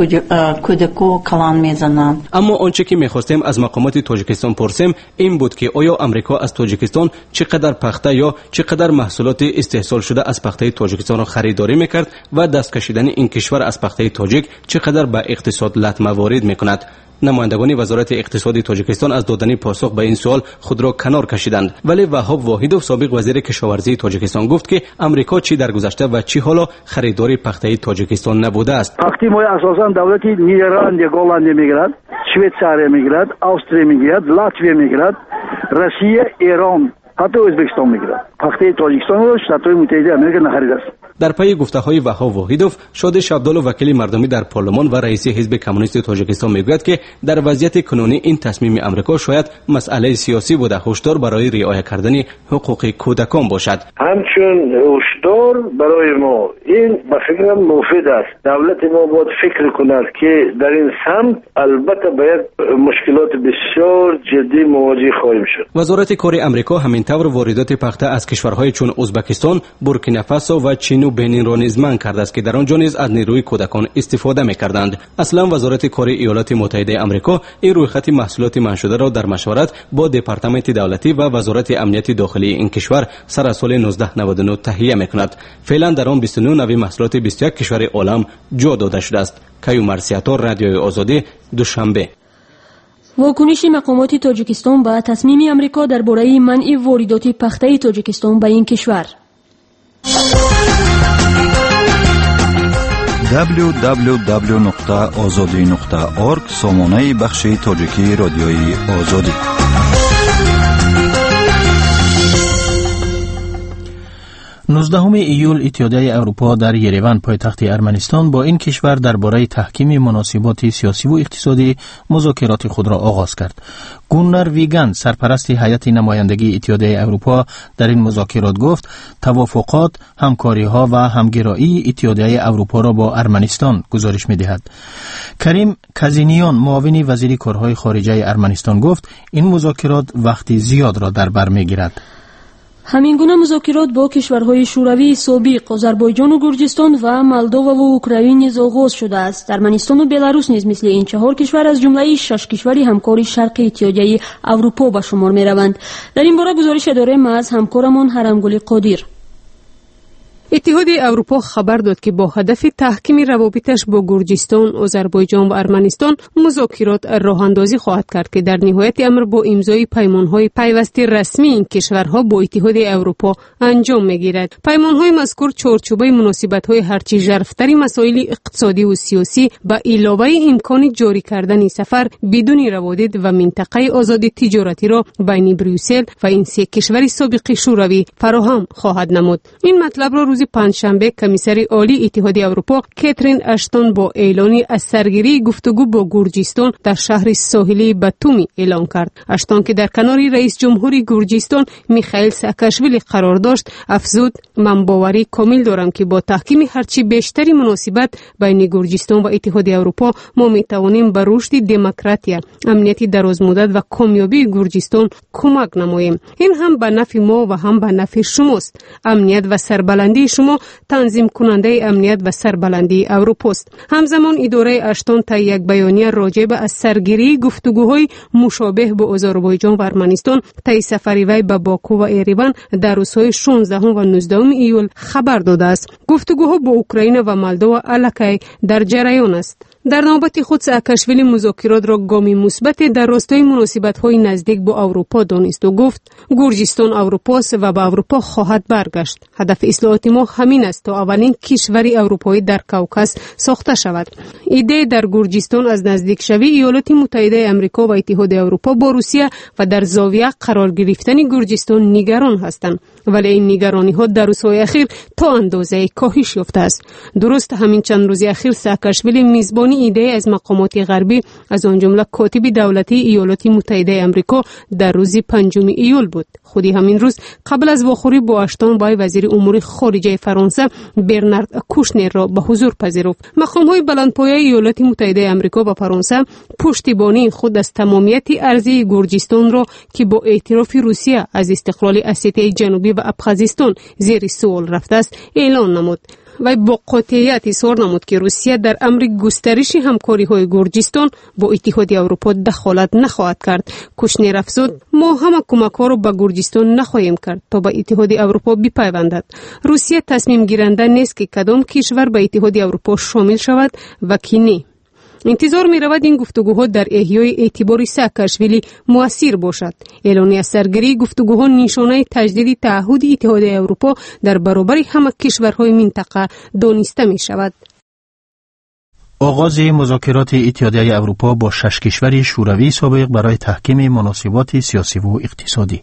کودکو کلان میزنن. اما آنچه که میخواستیم از مقامات تاجیکستان پرسیم این بود که آیا امریکا از تاجیکستان چقدر پخته یا چقدر محصولات استحصال شده از پخته تاجیکستان را خریداری میکرد و دست کشیدن این کشور از پخته تاجیک چقدر به اقتصاد لطمه وارد میکند. نمایندگان وزارت اقتصاد تاجیکستان از دادن پاسخ به این سوال خود را کنار کشیدند، ولی وهاب واحدوف سابق وزیر کشاورزی تاجیکستان گفت که امریکا چی در گذشته و چی حالا خریدار پخته تاجیکستان نبوده است. پخته ما اساسا دولت نیدرلند، هلند میگیرد، شویتزاری میگیرد، استرالیا میگیرد، لاتویا میگیرد، روسیه، ایران، حتی ازبکستان میگیرد. پخته تاجیکستان را شرکت‌های متحده آمریکا نخریده است. در پی گفته‌های وهاب واحدوف، شادش عبدالله وکیل مردمی در پارلمان و رئیس حزب کمونیست تاجیکستان میگوید که در وضعیت کنونی این تصمیم امریکا شاید مسئله سیاسی بوده، هشدار برای رعایت کردن حقوق کودکان باشد. همچون هشدار برای ما این به فکرم مفید است. دولت ما باید فکر کند که در این سمت البته باید مشکلات بسیار جدی مواجه خواهیم شد. وزارت کار امریکا همین طور واردات پخته از کشورهای چون ازبکستان، بورکینافاسو و چین و بنین را نیز منع کرده است که در آنجا نیز از نیروی کودکان استفاده می‌کردند. اصلا وزارت کار ایالات متحده آمریکا این رویخط محصولات منع شده را در مشورت با دپارتمان دولتی و وزارت امنیت داخلی این کشور سر از سال نوزده نود و نه تهیه می‌کند. فعلا در آن بیست و نه نوع محصولات بیست و یک کشور عالم جا داده شده است. کیو مرسیاتور، رادیوی آزادی، دوشنبه. واکنش مقامات تاجیکستان به تصمیم آمریکا درباره منع واردات پخته تاجیکستان به این کشور. دبلیو دبلیو دبلیو نقطه آزادی نقطه اورگ سامانه بخش تاجیکی رادیوی آزادی. نوزدهم ایول اتحادیه اروپا در یریون پایتخت ارمنستان با این کشور درباره تحکیم مناسبات سیاسی و اقتصادی مذاکرات خود را آغاز کرد. گونر ویگن، سرپرست هیئت نمایندگی اتحادیه اروپا، در این مذاکرات گفت توافقات، همکاری‌ها و همگرایی اتحادیه اروپا را با ارمنستان گزارش می‌دهد. کریم کازینیان، معاون وزیر کارهای خارجه ارمنستان گفت این مذاکرات وقت زیاد را در بر می‌گیرد. همین گونه مذاکرات با کشورهای شوروی سابق آذربایجان و گرجستان و مولداوا و اوکراین نیز آغاز شده است. ارمنستان و بلاروس نیز مثل این چهار کشور از جمله شش کشور همکار شرق اتحادیه اروپا به شمار می‌روند. در این باره گزارش داریم از همکارمان هرمگل قادر. اتحادیه اروپا خبر داد که با هدف تحکیم روابطش با گرجستان، آذربایجان و ارمنستان مذاکرات راه اندازی خواهد کرد که در نهایت امر با امضای پیمان‌های پیوسته رسمی این کشورها با اتحادیه اروپا انجام می‌گیرد. پیمان‌های مذکور چارچوبه مناسبت‌های هرچه ژرف‌تری مسائل اقتصادی و سیاسی به علاوه امکان جاری کردن سفر بدون روادید و منطقه آزاد تجارتی را بین بروسل و این سه کشور سابق شوروی فراهم خواهد نمود. این مطلب را روز پنجشنبه کمیسر عالی اتحادیه اروپا کاترین اشتون با اعلان از سرگیری گفتگو با گرجستان در شهر ساحلی باتومی اعلان کرد. اشتون که در کنار رئیس جمهور گرجستان میخائیل ساکاشویلی قرار داشت، افزود من باوری کامل دارم که با تحکیم هرچی بیشتری مناسبت بین گرجستان و اتحادیه اروپا ما میتوانیم به رشد دموکراسی، امنیت درازمدت و کامیابی گرجستان کمک نماییم. این هم به نفع ما و هم به نفع شماست. امنیت و سربلندی شما تنظیم کننده امنیت و سربلندی اروپا است. همزمان اداره اشتون تا یک بیانیه راجع به از سرگیری گفتگوهای مشابه با آذربایجان و ارمنستان طی سفر وی به باکو و ایروان در روزهای شانزده و نوزده ایول خبر داده است. گفتگوها با اوکراین و مولداوا الکی در جریان است. در نوبت خود ساکاشویلی مذاکرات را گامی مثبت در راستای مناسبت‌های نزدیک با اروپا دانست و گفت گرجستان اروپاست و به اروپا خواهد برگشت. هدف اصلاحات ما همین است تا اولین کشور اروپایی در کوکاس ساخته شود. ایده در گرجستان از نزدیک شوی ایالات متحده آمریکا و اتحادیه اروپا با روسیه و در زاویه قرار گرفتن گرجستان نگران هستند، ولی این نگرانی‌ها در روزهای اخیر تا اندازه کاهش یافته است. درست همین چند روز اخیر ساکاشویلی میزبانی ایده از مقامات غربی از آن جمله کاتب دولتی ایالات متحده آمریکا در روز پنجم ایول بود. خودی همین روز قبل از واخوری با اشتون با وزیر امور خارجه فرانسه برنارد کوشنر را به حضور پذیرفت. مقام‌های بلندپایه ایالات متحده آمریکا و فرانسه پشتیبانی خود از تمامیت ارضی گرجستان را که با اعتراف روسیه از استقلال اسیته جنوبی و ابخازستان زیر سوال رفته است اعلان نمود. و با قاطعیت اظهار نمود که روسیه در امر گسترش همکاری‌های گرجستان با اتحادیه اروپا دخالت نخواهد کرد. کوشنر افزود ما همه کمک‌ها را به گرجستان نخواهیم کرد تا به اتحادیه اروپا بپیوندد. روسیه تصمیم گیرنده نیست که کدام کشور به اتحادیه اروپا شامل شود و کی نه. انتظار می رود این گفتگوها در احیای اعتبار ساکاشویلی مؤثر باشد. اعلان از سرگیری گفتگوها نشانه تجدید تعهد اتحادیه اروپا در برابر همه کشورهای منطقه دانسته می شود. آغاز مذاکرات اتحادیه اروپا با شش کشور شوروی سابق برای تحکیم مناسبات سیاسی و اقتصادی.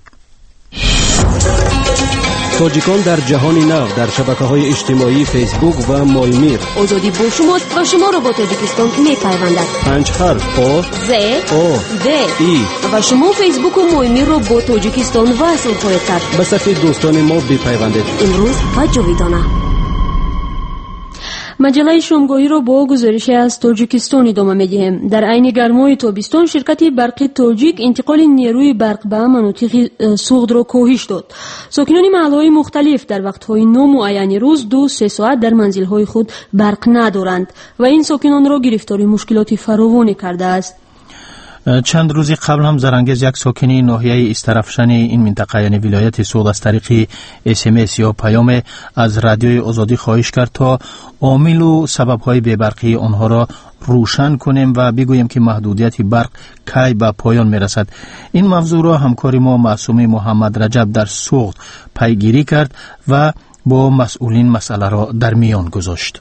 تاجیکان در جهان نو در شبکه‌های اجتماعی فیسبوک و مایمیر. آزادی با شما و شما را با تاجیکستان می‌پیوندد. پنج حرف آ ز او د ای و شما فیسبوک و مایمیر را با تاجیکستان وصل خواهید کرد. به صفحه دوستان ما بپیوندید. امروز و جاویدانه. مجله شامگاهی را با گزارش از تاجیکستان ادامه می‌دهیم. در عین گرمای تابستان شرکت برق تاجیک انتقال نیروی برق به مناطق سوخت را کاهش داد. ساکنان محله‌های مختلف در وقت‌های نامعین روز دو سه ساعت در منزل‌های خود برق ندارند و این ساکنان را گرفتار مشکلات فراوانی کرده است. چند روزی قبل هم زرانگیز یک ساکنی ناحیه استرفشن این منطقه یعنی ولایت سوغد از طریق اس ام اس یا پیام از رادیوی آزادی خواهش کرد تا عامل و سبب‌های بی‌برقی آنها را روشن کنیم و بگوییم که محدودیت برق کی به پایان میرسد. این موضوع را همکار ما معصوم محمد رجب در سوغد پیگیری کرد و با مسئولین مسئله را در میان گذاشت.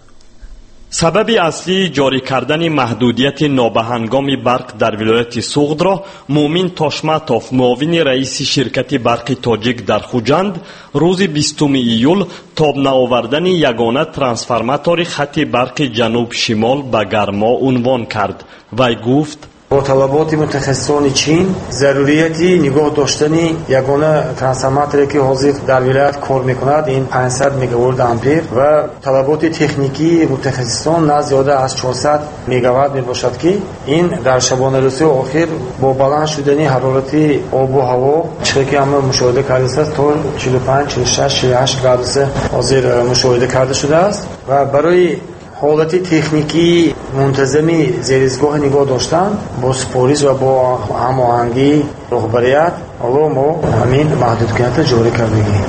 سبب اصلی جاری کردن محدودیت نابهنگام برق در ولایت سوغد را مومن تاشماتوف معاون رئیس شرکت برق تاجیک در خوجند روز بیستم ایول تاب نآوردن یگانه ترانسفورماتور خط برق جنوب شمال به گرما عنوان کرد. وی گفت با طلبات متخصصان چین ضروریتی نگاه داشتن یگانه ترانسفورماتوری که حاضر در ولایت کار میکند این پانصد مگاوات آمپر و طلبات تکنیکی متخصصان نه زیاده از چهارصد مگاوات میباشد که این در شبانه روزهای آخر با بلند شدن حرارت آب و هوا چیزی که همه مشاهده کرده است تا چهل و پنج چهل و شش چهل و هشت گرادوس حاضر مشاهده کرده شده است و برای حالت تکنیکی منتظمی زیرزگاه نگاه داشتن با سپاریش و با هماهنگی رهبریت حالا ما همین محدودیت جاری کردیم.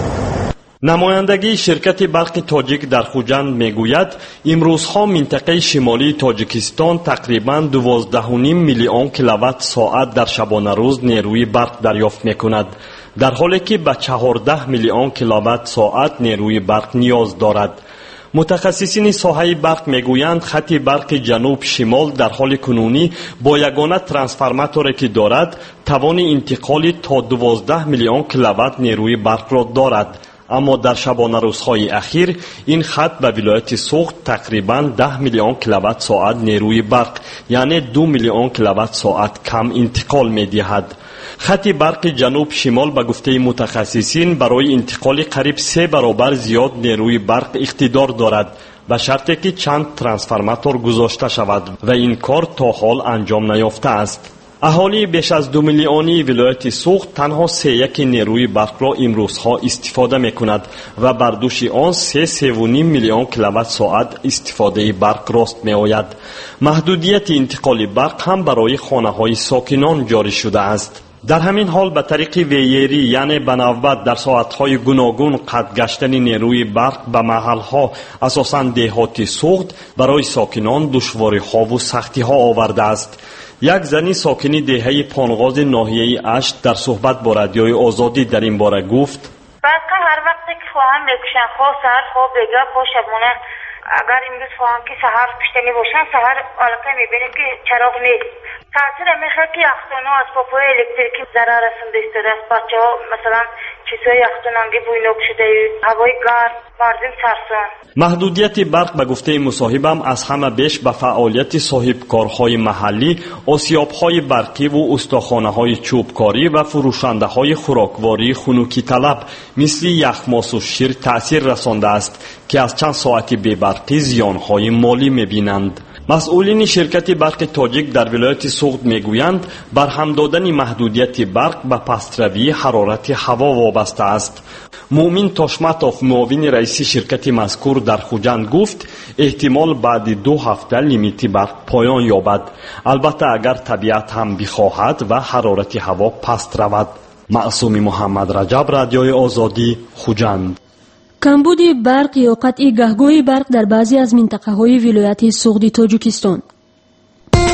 نمایندگی شرکت برق تاجیک در خوجند میگوید امروزها منطقه شمالی تاجیکستان تقریباً دوازده و نیم میلیون کیلووات ساعت در شبانه روز نیروی برق دریافت میکند، در حالی که به چهارده میلیون کیلووات ساعت نیروی برق نیاز دارد. متخصصین ساحه برق میگویند خط برق جنوب شمال در حال کنونی با یگانه ترانسفورماتوری که دارد توان انتقال تا دوازده میلیون کیلووات نیروی برق را دارد، اما در شبانه روزهای اخیر این خط به ولایت سوغد تقریباً ده میلیون کیلووات ساعت نیروی برق یعنی دو میلیون کیلووات ساعت کم انتقال می‌دهد. خط برق جنوب شمال به گفته متخصصین برای انتقال قریب سه برابر زیاد نیروی برق اقتدار دارد به شرطی که چند ترانسفورماتور گذاشته شود و این کار تا حال انجام نیافته است. اهالی بیش از دو میلیونی ولایت سوغد تنها سه یک نیروی برق را امروزها استفاده می کند و بر دوش آن سه سه و نیم میلیون کیلووات ساعت استفاده برق راست می آید. محدودیت انتقال برق هم برای خانه های ساکنان جاری شده است. در همین حال به طریق ویری یعنی به نوبت در ساعتهای گوناگون قطع گشتن نیروی برق به محلها اساساً دهات سوغد برای ساکنان دشواری ها و سختی ها آورده است. یک زنی ساکنی دهه پانغاز ناحیه اشت در صحبت با رادیوی آزادی در این باره گفت برق هر وقت که خواهم بکشن خواه سهر خواه بگه خواه شبونه اگر امروز خواهم که سهر پشتنی باشن سهر آلقه میبینیم که چراغ نیست. تاثیر میخواد که یخچال‌ها از پاپای الکتریکی ضرر رسونده است. بچه ها مثلا چیزهای یخچال‌انگی بوینوک شده هوای گرم مردم سرسان. محدودیت برق به گفته مصاحبم از همه بیش به فعالیت صاحبکارهای محلی، آسیاب‌های برقی و استخوان‌های چوبکاری و فروشنده‌های خوراکواری خنوکی طلب مثل یخماس و شیر تأثیر رسانده است که از چند ساعت بی‌برقی زیان‌های مالی می‌بینند. مسئولین شرکت برق تاجیک در ولایت سوغد میگویند برهم دادن محدودیت برق به پستروی حرارت هوا وابسته است. مومن تاشماتوف معاون رئیس شرکت مذکور در خوجند گفت احتمال بعد دو هفته لیمیت برق پایان یابد، البته اگر طبیعت هم بخواهد و حرارت هوا پست رود. معصوم محمد رجب، رادیوی آزادی، خوجند. کمبود برق یا قطع گهگاه برق در بعضی از منطقه‌های ولایت سوغد تاجیکستان.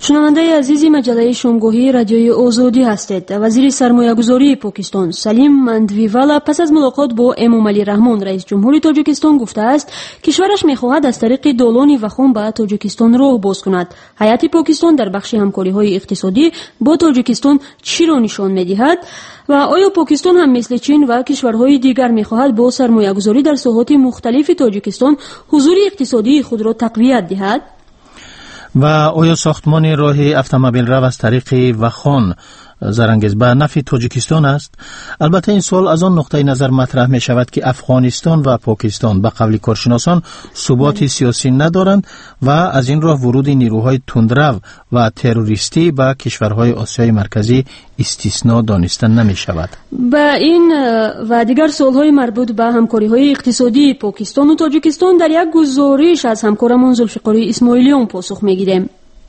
شنونده عزیزی مجله شامگاهی رادیوی آزادی هستید. وزیر سرمایه‌گذاری پاکستان سلیم مندویوالا پس از ملاقات با امامعلی رحمان رئیس جمهوری تاجیکستان گفته است کشورش می‌خواهد از طریق دالان وخام به تاجیکستان راه باز کند. هیئت پاکستان در بخش همکاری‌های اقتصادی با تاجیکستان چی را نشان می‌دهد و آیا پاکستان هم مثل چین و کشورهای دیگر می‌خواهد با سرمایه‌گذاری در ساحات مختلف تاجیکستان حضور اقتصادی خود را تقویت دهد؟ و آیا ساختمان راه اتومبیل رو از طریق وخان زرانگیز به نفع تاجیکستان است؟ البته این سوال از آن نقطه نظر مطرح می شود که افغانستان و پاکستان به قول کارشناسان ثبات سیاسی ندارند و از این راه ورود نیروهای تندرو و تروریستی به کشورهای آسیای مرکزی استثنا دانسته نمی شود. با این و دیگر سوالهای مربوط به همکاری‌های اقتصادی پاکستان و تاجیکستان در یک گزارش از همکارمان ذوالفقار اسماعیلیون پاسخ می‌گیریم.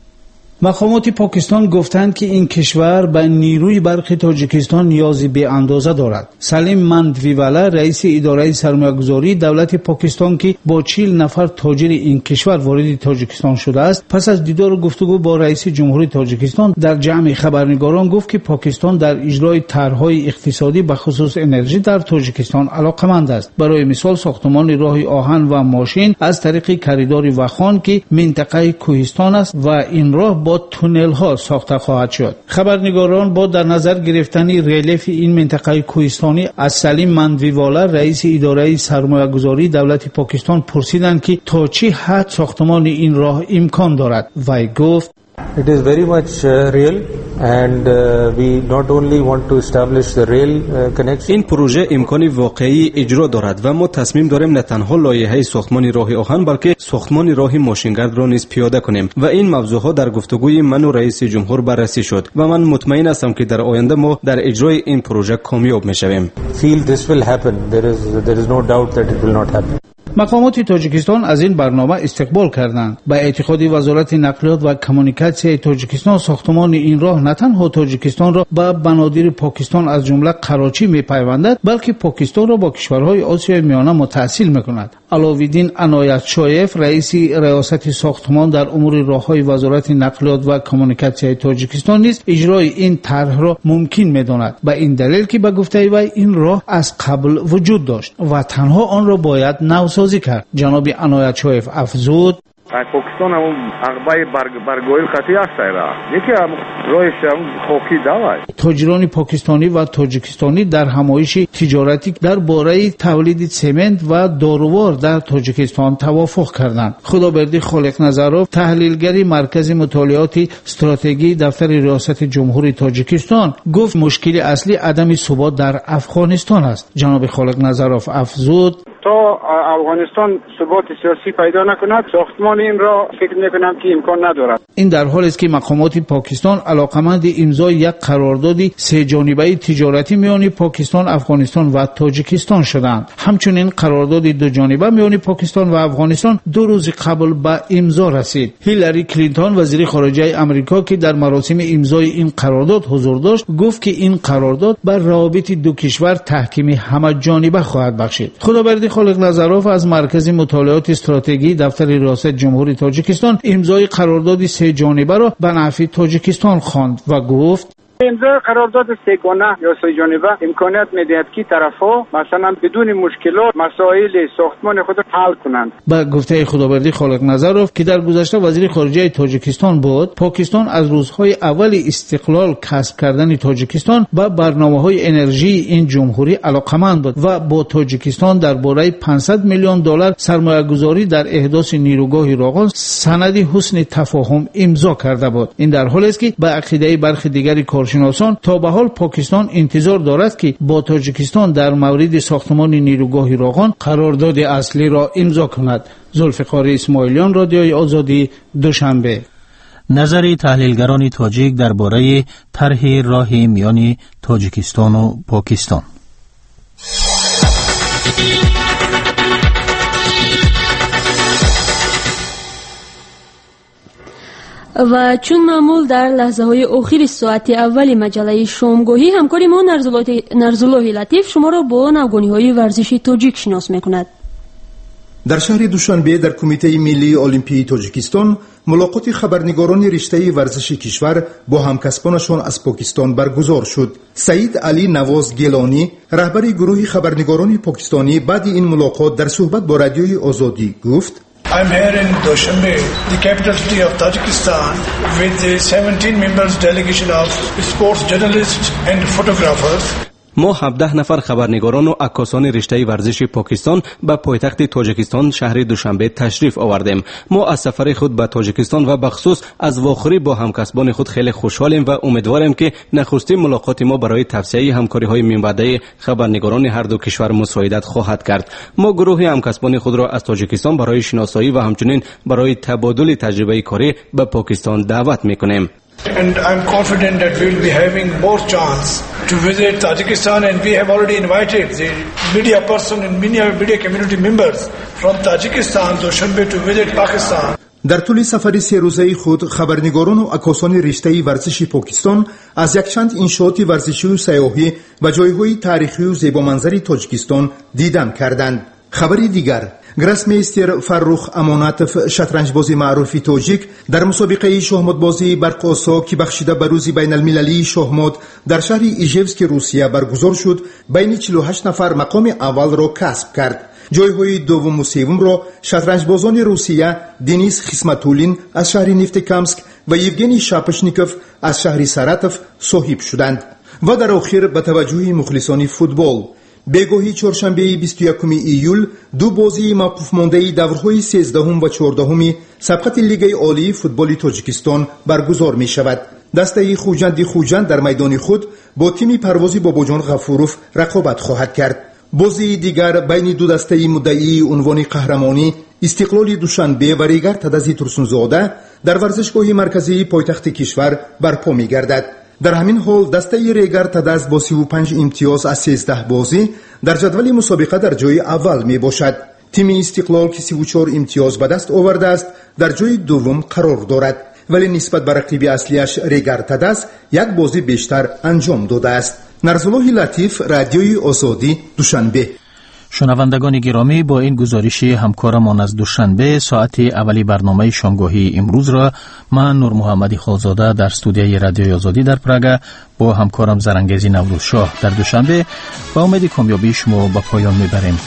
مقامات پاکستان گفتند که این کشور به نیروی برق تاجیکستان نیازی به اندازه دارد. سلیم مندویوالا رئیس اداره سرمایه‌گذاری دولت پاکستان که با چهل نفر تاجر این کشور وارد تاجیکستان شده است، پس از دیدار و گفتگو با رئیس جمهوری تاجیکستان در جمع خبرنگاران گفت که پاکستان در اجرای طرح‌های اقتصادی به خصوص انرژی در تاجیکستان علاقه‌مند است. برای مثال ساختمان راه آهن و ماشین از طریق کریدور وخان که منطقه کوهستان است و این راه با تونل ها ساخته خواهد شد. خبرنگاران با در نظر گرفتن ریلیف این منطقه کوهستانی از سلیم مندویوالا رئیس اداره سرمایه‌گذاری دولت پاکستان پرسیدند که تا چه حد ساختمان این راه امکان دارد. وی گفت It is very much uh, real and uh, we not only want to establish the rail uh, connection. این پروژه امکان واقعی اجرا دارد و ما تصمیم داریم نه تنها لایحه ساختمان راه آهن بلکه ساختمان راه ماشینگرد را نیز پیاده کنیم و این موضوعها در گفتگوی من و رئیس جمهور بررسی شد و من مطمئن هستم که در آینده ما در اجرای این پروژه کامیاب می‌شویم. Feel this will happen. There is there is no doubt that it will not happen. مقامات تاجیکستان از این برنامه استقبال کردند. با اعتقاد وزارت نقلیات و کمونیکاسیون تاجیکستان ساختمان این راه نه تنها تاجیکستان را با بنادر پاکستان از جمله کراچی می‌پیوندد بلکه پاکستان را با کشورهای آسیای میانه متصل می‌کند. علاوالدین عنایت شایف رئیس ریاست ساختمان در امور راههای وزارت نقلیات و کمونیکاسیون تاجیکستان نیز اجرای این طرح را ممکن می‌داند. با این دلیل که به گفته وی این راه از قبل وجود داشت و تنها آن را باید نوسازی کرد. جناب عنایت شایف افزود پاکستان هم عقبه برگویل خطی است را یکی هم رویش هم خوکی داره. تاجران پاکستانی و تاجیکستانی در همایش تجارتی درباره تولید سمنت و داروار در تاجیکستان توافق کردند. خدابردی خالق نظرов تحلیلگری مرکز مطالعات استراتژی دفتر ریاست جمهوری تاجیکستان گفت مشکل اصلی عدم ثبات در افغانستان است. جناب خالق نظرов افزود تا افغانستان ثبات سیاسی پیدا نکند ساختمان این را فکر میکنم که امکان ندارد. این در حالی است که مقامات پاکستان علاقمند امضای یک قرارداد سه جانبه تجارتی میان پاکستان، افغانستان و تاجیکستان شدند. همچنین قرارداد دو جانبه میان پاکستان و افغانستان دو روز قبل به امضا رسید. هیلاری کلینتون وزیر خارجه آمریکا که در مراسم امضای این قرارداد حضور داشت گفت که این قرارداد بر روابط دو کشور تحکیم همه جانبه خواهد بخشید. خدابردی خالق نظرov از مرکز مطالعات استراتژی دفتر ریاست جمهوری تاجیکستان امضای قرارداد سه جانبه را به نفع تاجیکستان خواند و گفت امضای قرارداد سه‌گانه یا سه جانبه امکانیت می‌دهد که طرف‌ها مثلا بدون مشکلات مسائل ساختمان خود حل کنند. با گفته خدابردی خالق نظرov که در گذشته وزیر خارجه تاجیکستان بود، پاکستان از روزهای اول استقلال کسب کردن تاجیکستان با برنامه‌های انرژی این جمهوری علاقمند بود و با تاجیکستان درباره پانصد میلیون دلار سرمایه‌گذاری در احداث نیروگاه راغان سند حسن تفاهم امضا کرده بود. این در حالی است که با عقیده برخی دیگری کارشناسان تا به حال پاکستان انتظار دارد که با تاجیکستان در مورد ساختمان نیروگاه راغان قرارداد اصلی را امضا کند. ذوالفقار اسماعیلیون رادیوی آزادی دوشنبه. نظر تحلیلگران تاجیک درباره طرح راه میان تاجیکستان و پاکستان. و چون معمول در لحظه های آخر ساعت اولی مجله شامگاهی همکاری ما نرزالله لطیف شما را با نوگانی های ورزشی تاجیک شناس میکند. در شهر دوشنبه در کمیته ملی المپیک تاجیکستان ملاقات خبرنگاران رشته ورزش کشور با همکسبانشان از پاکستان برگزار شد. سعید علی نواز گیلانی رهبر گروه خبرنگاران پاکستانی بعد این ملاقات در صحبت با رادیوی آزادی گفت: I'm here in Dushanbe, the capital city of Tajikistan, with the seventeen members delegation of sports journalists and photographers. ما هفده نفر خبرنگاران و عکاسان رشته ورزش پاکستان به پایتخت تاجیکستان شهر دوشنبه تشریف آوردیم. ما از سفر خود به تاجیکستان و بخصوص از واخوری با همکسبان خود خیلی خوشحالیم و امیدواریم که نخستین ملاقات ما برای توسعه همکاری های میانبرده خبرنگاران هر دو کشور مساعدت خواهد کرد. ما گروه همکسبان خود را از تاجیکستان برای شناسایی و همچنین برای تبادل تجربه کاری به پاکستان دعوت میکنیم. And I'm confident that we will be having more chance to visit Tajikistan, and we have already invited the media person and media media community members from Tajikistan to Dushanbe to visit Pakistan. در طول سفر سه روزه خود خبرنگاران و عکاسان رشته ورزش پاکستان از یکچند انشاءات ورزشی و سیاحی و جایهای تاریخی و زیبامنظر تاجیکستان دیدن کردند. خبری دیگر، گراسمیستر فرخ اماناتف شطرنجباز معروف تاجیک در مسابقه شاهمدبازی برق‌آسا که بخشیده به روز بین المللی شاهمد در شهر ایژیوسک روسیه برگزار شد بین چهل و هشت نفر مقام اول را کسب کرد. جایهای دوم و سوم را شطرنجبازان روسیه دنیس خسمتولین از شهر نفتکامسک و یوگنی شاپشنیکوف از شهر ساراتوف صاحب شدند. و در آخر به توجه مخلصان فوتبال، بگاهی چهارشنبه بیست و یکم ایول دو بازی موقوف مانده دورهای سیزدهم و چهاردهم سبقت لیگ عالی فوتبال تاجیکستان برگزار می شود. دسته خوجند خوجند در میدان خود با تیم پروازی باباجان غفوروف رقابت خواهد کرد. بازی دیگر بین دو دسته مدعی عنوان قهرمانی استقلال دوشنبه و ریگر تدزی ترسونزاده در ورزشگاه مرکزی پایتخت کشور برپا می گردد. در همین حال دسته ریگر تدز با سی و پنج امتیاز از سیزده بازی در جدول مسابقه در جای اول می باشد. تیم استقلال که سی و چهار امتیاز به دست آورده است در جای دوم قرار دارد، ولی نسبت به رقیب اصلیش ریگر تدز یک بازی بیشتر انجام داده است. نرزالله لطیف، رادیوی آزادی، دوشنبه. شنوندگان گرامی، با این گزارش همکارمان از دوشنبه ساعت اولی برنامه شامگاهی امروز را من نور محمدی خالزاده در استودیوی رادیوی آزادی در پراگ با همکارم زرنگیزی نوروزشاه در دوشنبه با امید کامیابی شما به پایان میبریم.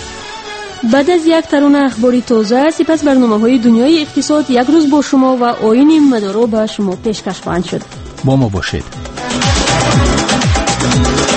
بعد از یک ترانه اخباری تازه، سپس برنامه‌های دنیای اقتصاد یک روز با شما و آیین مدارا به شما پیشکش خواهند شد. با ما باشید.